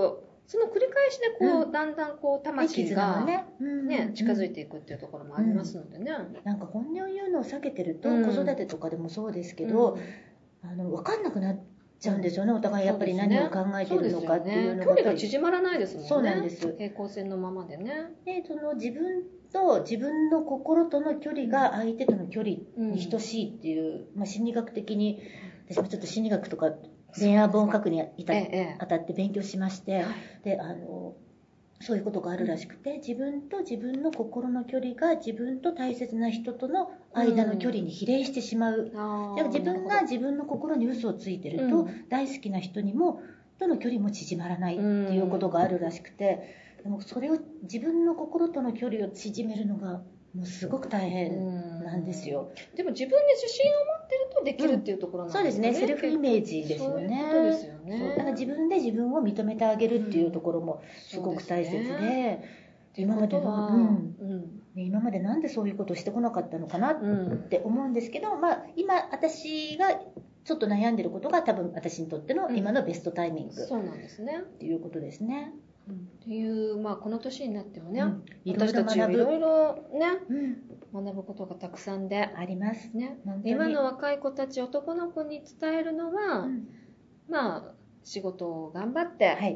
その繰り返しでこう、だんだんこう魂がね、 近づいていくっていうところもありますのでね。 なんか本音を言うのを避けてると、子育てとかでもそうですけど、分かんなくなっちゃうんですよね、お互いやっぱり何を考えてるのかっていうのが、 距離が縮まらないですもんね。 そうなんです。 平行線のままでね。 で、その自分と自分の心との距離が相手との距離に等しいっていう、心理学的に、私もちょっと心理学とか恋愛本格に当たって勉強しまして、でそういうことがあるらしくて、自分と自分の心の距離が自分と大切な人との間の距離に比例してしまう。自分が自分の心に嘘をついてると、大好きな人にもとの距離も縮まらないっていうことがあるらしくて、でもそれを自分の心との距離を縮めるのがもうすごく大変なんですよ。 でも自分に自信を持ってるとできるっていうところなんですね。 そうですね、セルフイメージですよね。 そういうことですよね。 だから自分で自分を認めてあげるっていうところもすごく大切で、今まで今までなんでそういうことをしてこなかったのかなって思うんですけど、今私がちょっと悩んでることが多分私にとっての今のベストタイミングっていうことですね。 っていう、この年になってもね、私たちいろいろね、学ぶことがたくさんでありますね。今の若い子たち、男の子に伝えるのは、仕事を頑張って、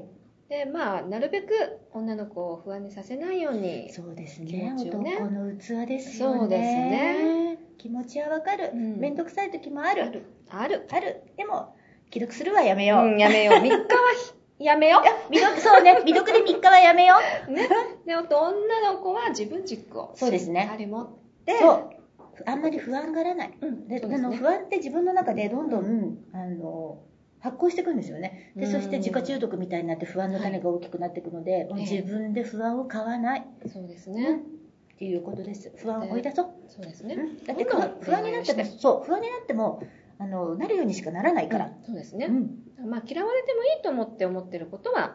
でなるべく女の子を不安にさせないように、 そうですね、男の器ですよね。そうですね。気持ちはわかる。面倒くさい時もある。ある。でも既読するはやめよう。 やめよう。3日はやめよう。そうね、未読で3日はやめよう。ね。で、女の子は自分軸をしっかり持って。 そう。あんまり不安がらない。不安って自分の中でどんどん、発酵していくんですよね。で、そして自家中毒みたいになって不安の種が大きくなっていくので、自分で不安を買わない。 そうですね。 っていうことです。不安を追い出そう。 そうですね。 だって不安になっても、なるようにしかならないから。 そうですね。嫌われてもいいと思ってることは、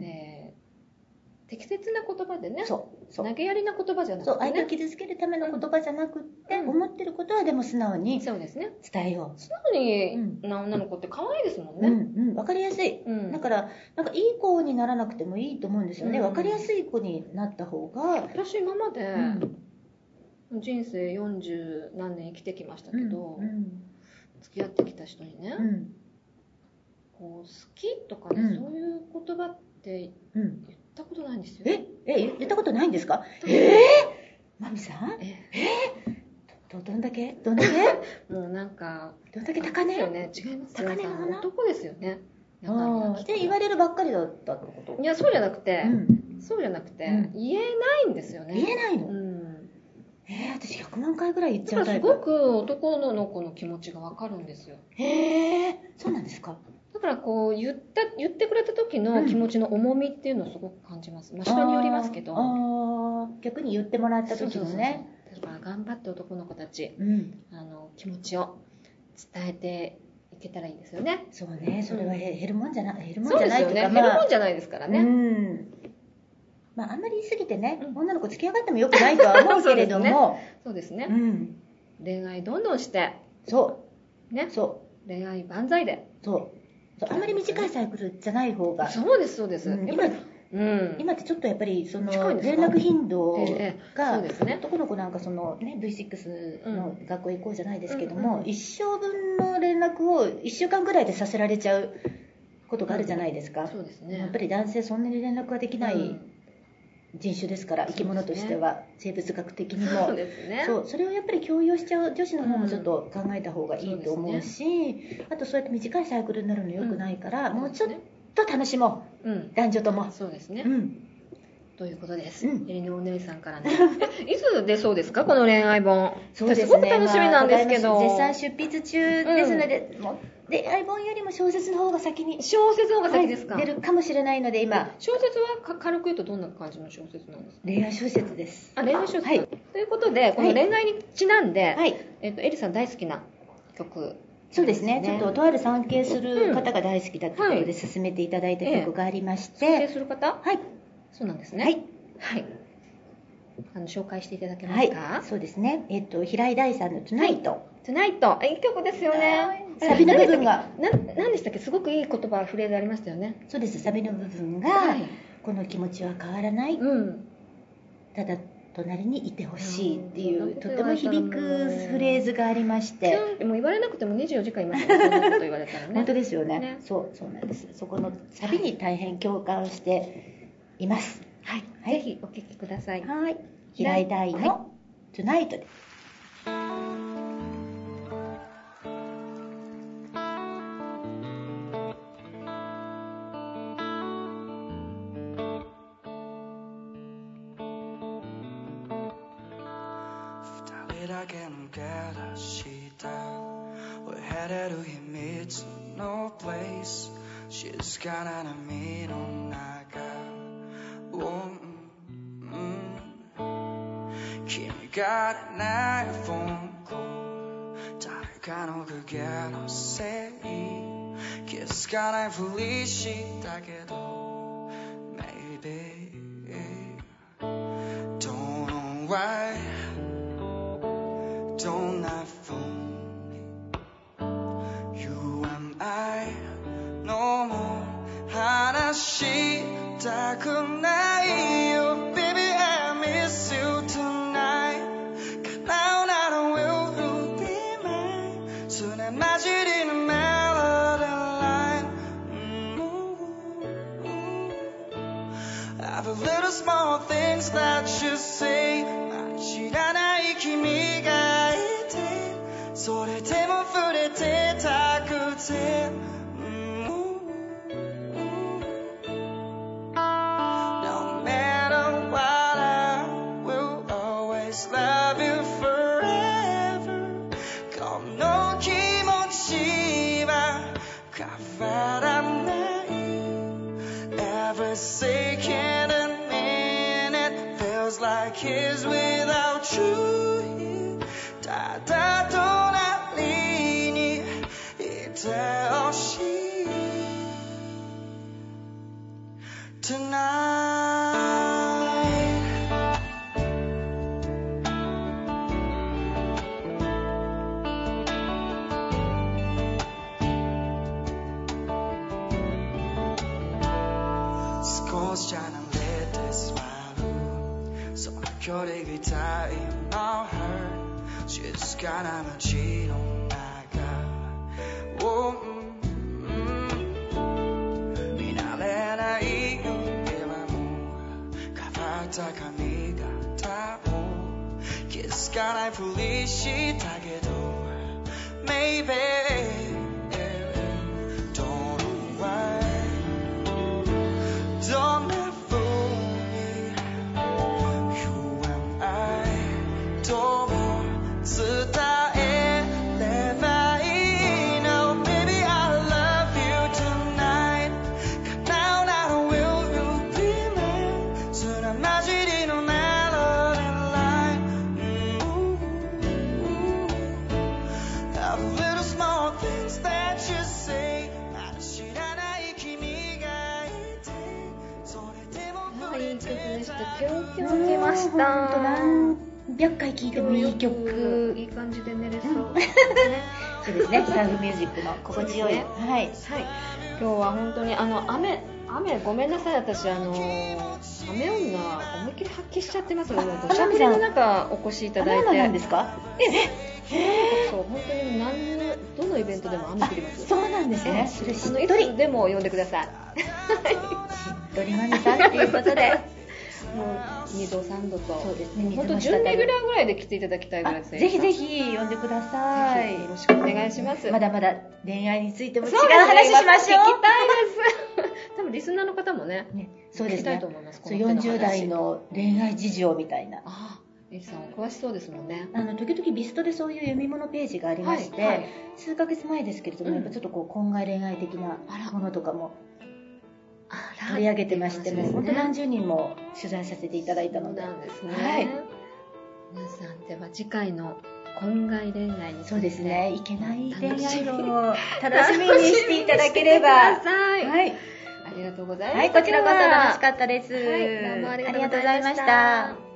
適切な言葉でね、投げやりな言葉じゃなくて、 相手を傷つけるための言葉じゃなくって、思ってることはでも素直に伝えよう。 素直にな女の子って可愛いですもんね。 わかりやすい。だから、いい子にならなくてもいいと思うんですよね。わかりやすい子になった方が。 私今まで、人生40何年生きてきましたけど、付き合ってきた人にね、好きとかね、そういう言葉って言ったことないんですよ。 言ったことないんですか？マミさん？どんだけもうなんか、 どんだけ高値？ 違いますよね。高値の男ですよね。 で言われるばっかりだったってこと？ いや、そうじゃなくて、言えないんですよね。 言えないの？私100万回ぐらい言っちゃうタイプ。 すごく男の子の気持ちがわかるんですよ。 そうなんですか？ だからこう言ってくれた時の気持ちの重みっていうのをすごく感じます。人によりますけど。 逆に言ってもらった時のね。 だから頑張って男の子たち、気持ちを伝えていけたらいいですよね。 そうね、それは減るもんじゃない。 減るもんじゃないですからね。 あんまり言い過ぎてね、女の子付き上がってもよくないとは思うけれども。 そうですね。恋愛どんどんして。恋愛万歳で。 あんまり短いサイクルじゃない方が。 そうです。 今ってちょっとやっぱり連絡頻度が、男の子なんかV6 の学校行こうじゃないですけども、一生分の連絡を1週間ぐらいでさせられちゃうことがあるじゃないですか。 そうですね。 やっぱり男性そんなに連絡ができない人種ですから、生き物としては生物学的にも。それをやっぱり強要しちゃう女子の方もちょっと考えた方がいいと思うし、あとそうやって短いサイクルになるのよくないから、もうちょっと楽しもう、男女とも。 そうですね。ということです。エリノお姉さんからね。いつ出そうですか、この恋愛本。 そうですね。 すごく楽しみなんですけど。 絶賛出筆中ですので、恋愛本よりも小説の方が先に。 小説の方が先ですか？ 出るかもしれないので、今。 小説は軽く言うとどんな感じの小説なんですか？ 恋愛小説です。 恋愛小説。ということで、この恋愛にちなんで、エリさん大好きな曲。 そうですね。ちょっととある尊敬する方が大好きだということで勧めていただいた曲がありまして。 尊敬する方？ はい。 そうなんですね。 紹介していただけますか？ はい、そうですね。平井大さんのトゥナイト。 トゥナイト、いい曲ですよね。 サビの部分が何でしたっけ？すごくいい言葉フレーズありましたよね。 そうです。サビの部分が、この気持ちは変わらない。ただ隣にいてほしいっていう、とても響くフレーズがありまして、 もう言われなくても24時間いますよね。そんなこと言われたらね。 本当ですよね。そうなんです。そこのサビに大変共感しています。 はい。ぜひお聴きください。 はい。平井大のトゥナイトです。 だけ抜け出したWe're headed to秘密の place 静かな波の中君が出ないフォンコール誰かの影のせい気づかないふりしたけど Maybe Don't know why Don't not fool me You and I No more 話したくないよ Baby I miss you tonight 叶うなら Will you be mine 砂混じりの Melody line I have a little small things that you say 知らない君がそれでも触れてたくて No matter what I will always love you forever この気持ちは変わらない Every second and minute feels like his without you here ただ隣にいてほしい Tonight少し離れてスマイルその距離が痛い My heart 静かな街の中見慣れない夢も変わった髪型を気づかないふりしたけど Maybe Don't know why Don't not fool me You and I Don't伝えればいいの Baby I love you tonight 叶うなら Will you be mine 砂混じりの Melody line Have little small things that you say まだ知らない君がいてそれでも触れてたいい曲でしたキュンキュンきました 100回聴いてもいい曲いい感じで寝れそうそうですね、サーフミュージックの心地よい、はい、 今日は本当に雨ごめんなさい私雨女思いっきり発揮しちゃってますので土砂降りの中お越しいただいて雨なんですか？ そう本当にどのイベントでも雨降りますそうなんですね、 いつでも呼んでくださいしっとりまみさんということでもう2度3度とそうですね本当準レギュラーぐらいで来ていただきたいぐらいです。 ぜひぜひ呼んでください。 よろしくお願いします。 まだまだ恋愛についても違う話しましょう。 聞きたいです。多分リスナーの方もねそうですね。 聞きたいと思います。 そう40代の恋愛事情みたいな。 エリさんお詳しそうですもんね。 時々ビストでそういう読み物ページがありまして、数ヶ月前ですけれども、やっぱちょっとこう婚外恋愛的なものとかも取り上げてましても、本当何十人も取材させていただいたので。 そうなんですね。皆さんでは次回の婚外恋愛にそうですね。いけない恋愛論を楽しみにしていただければ。はい。 ありがとうございます。 はい、こちらこそ楽しかったです。 はい、どうもありがとうございました。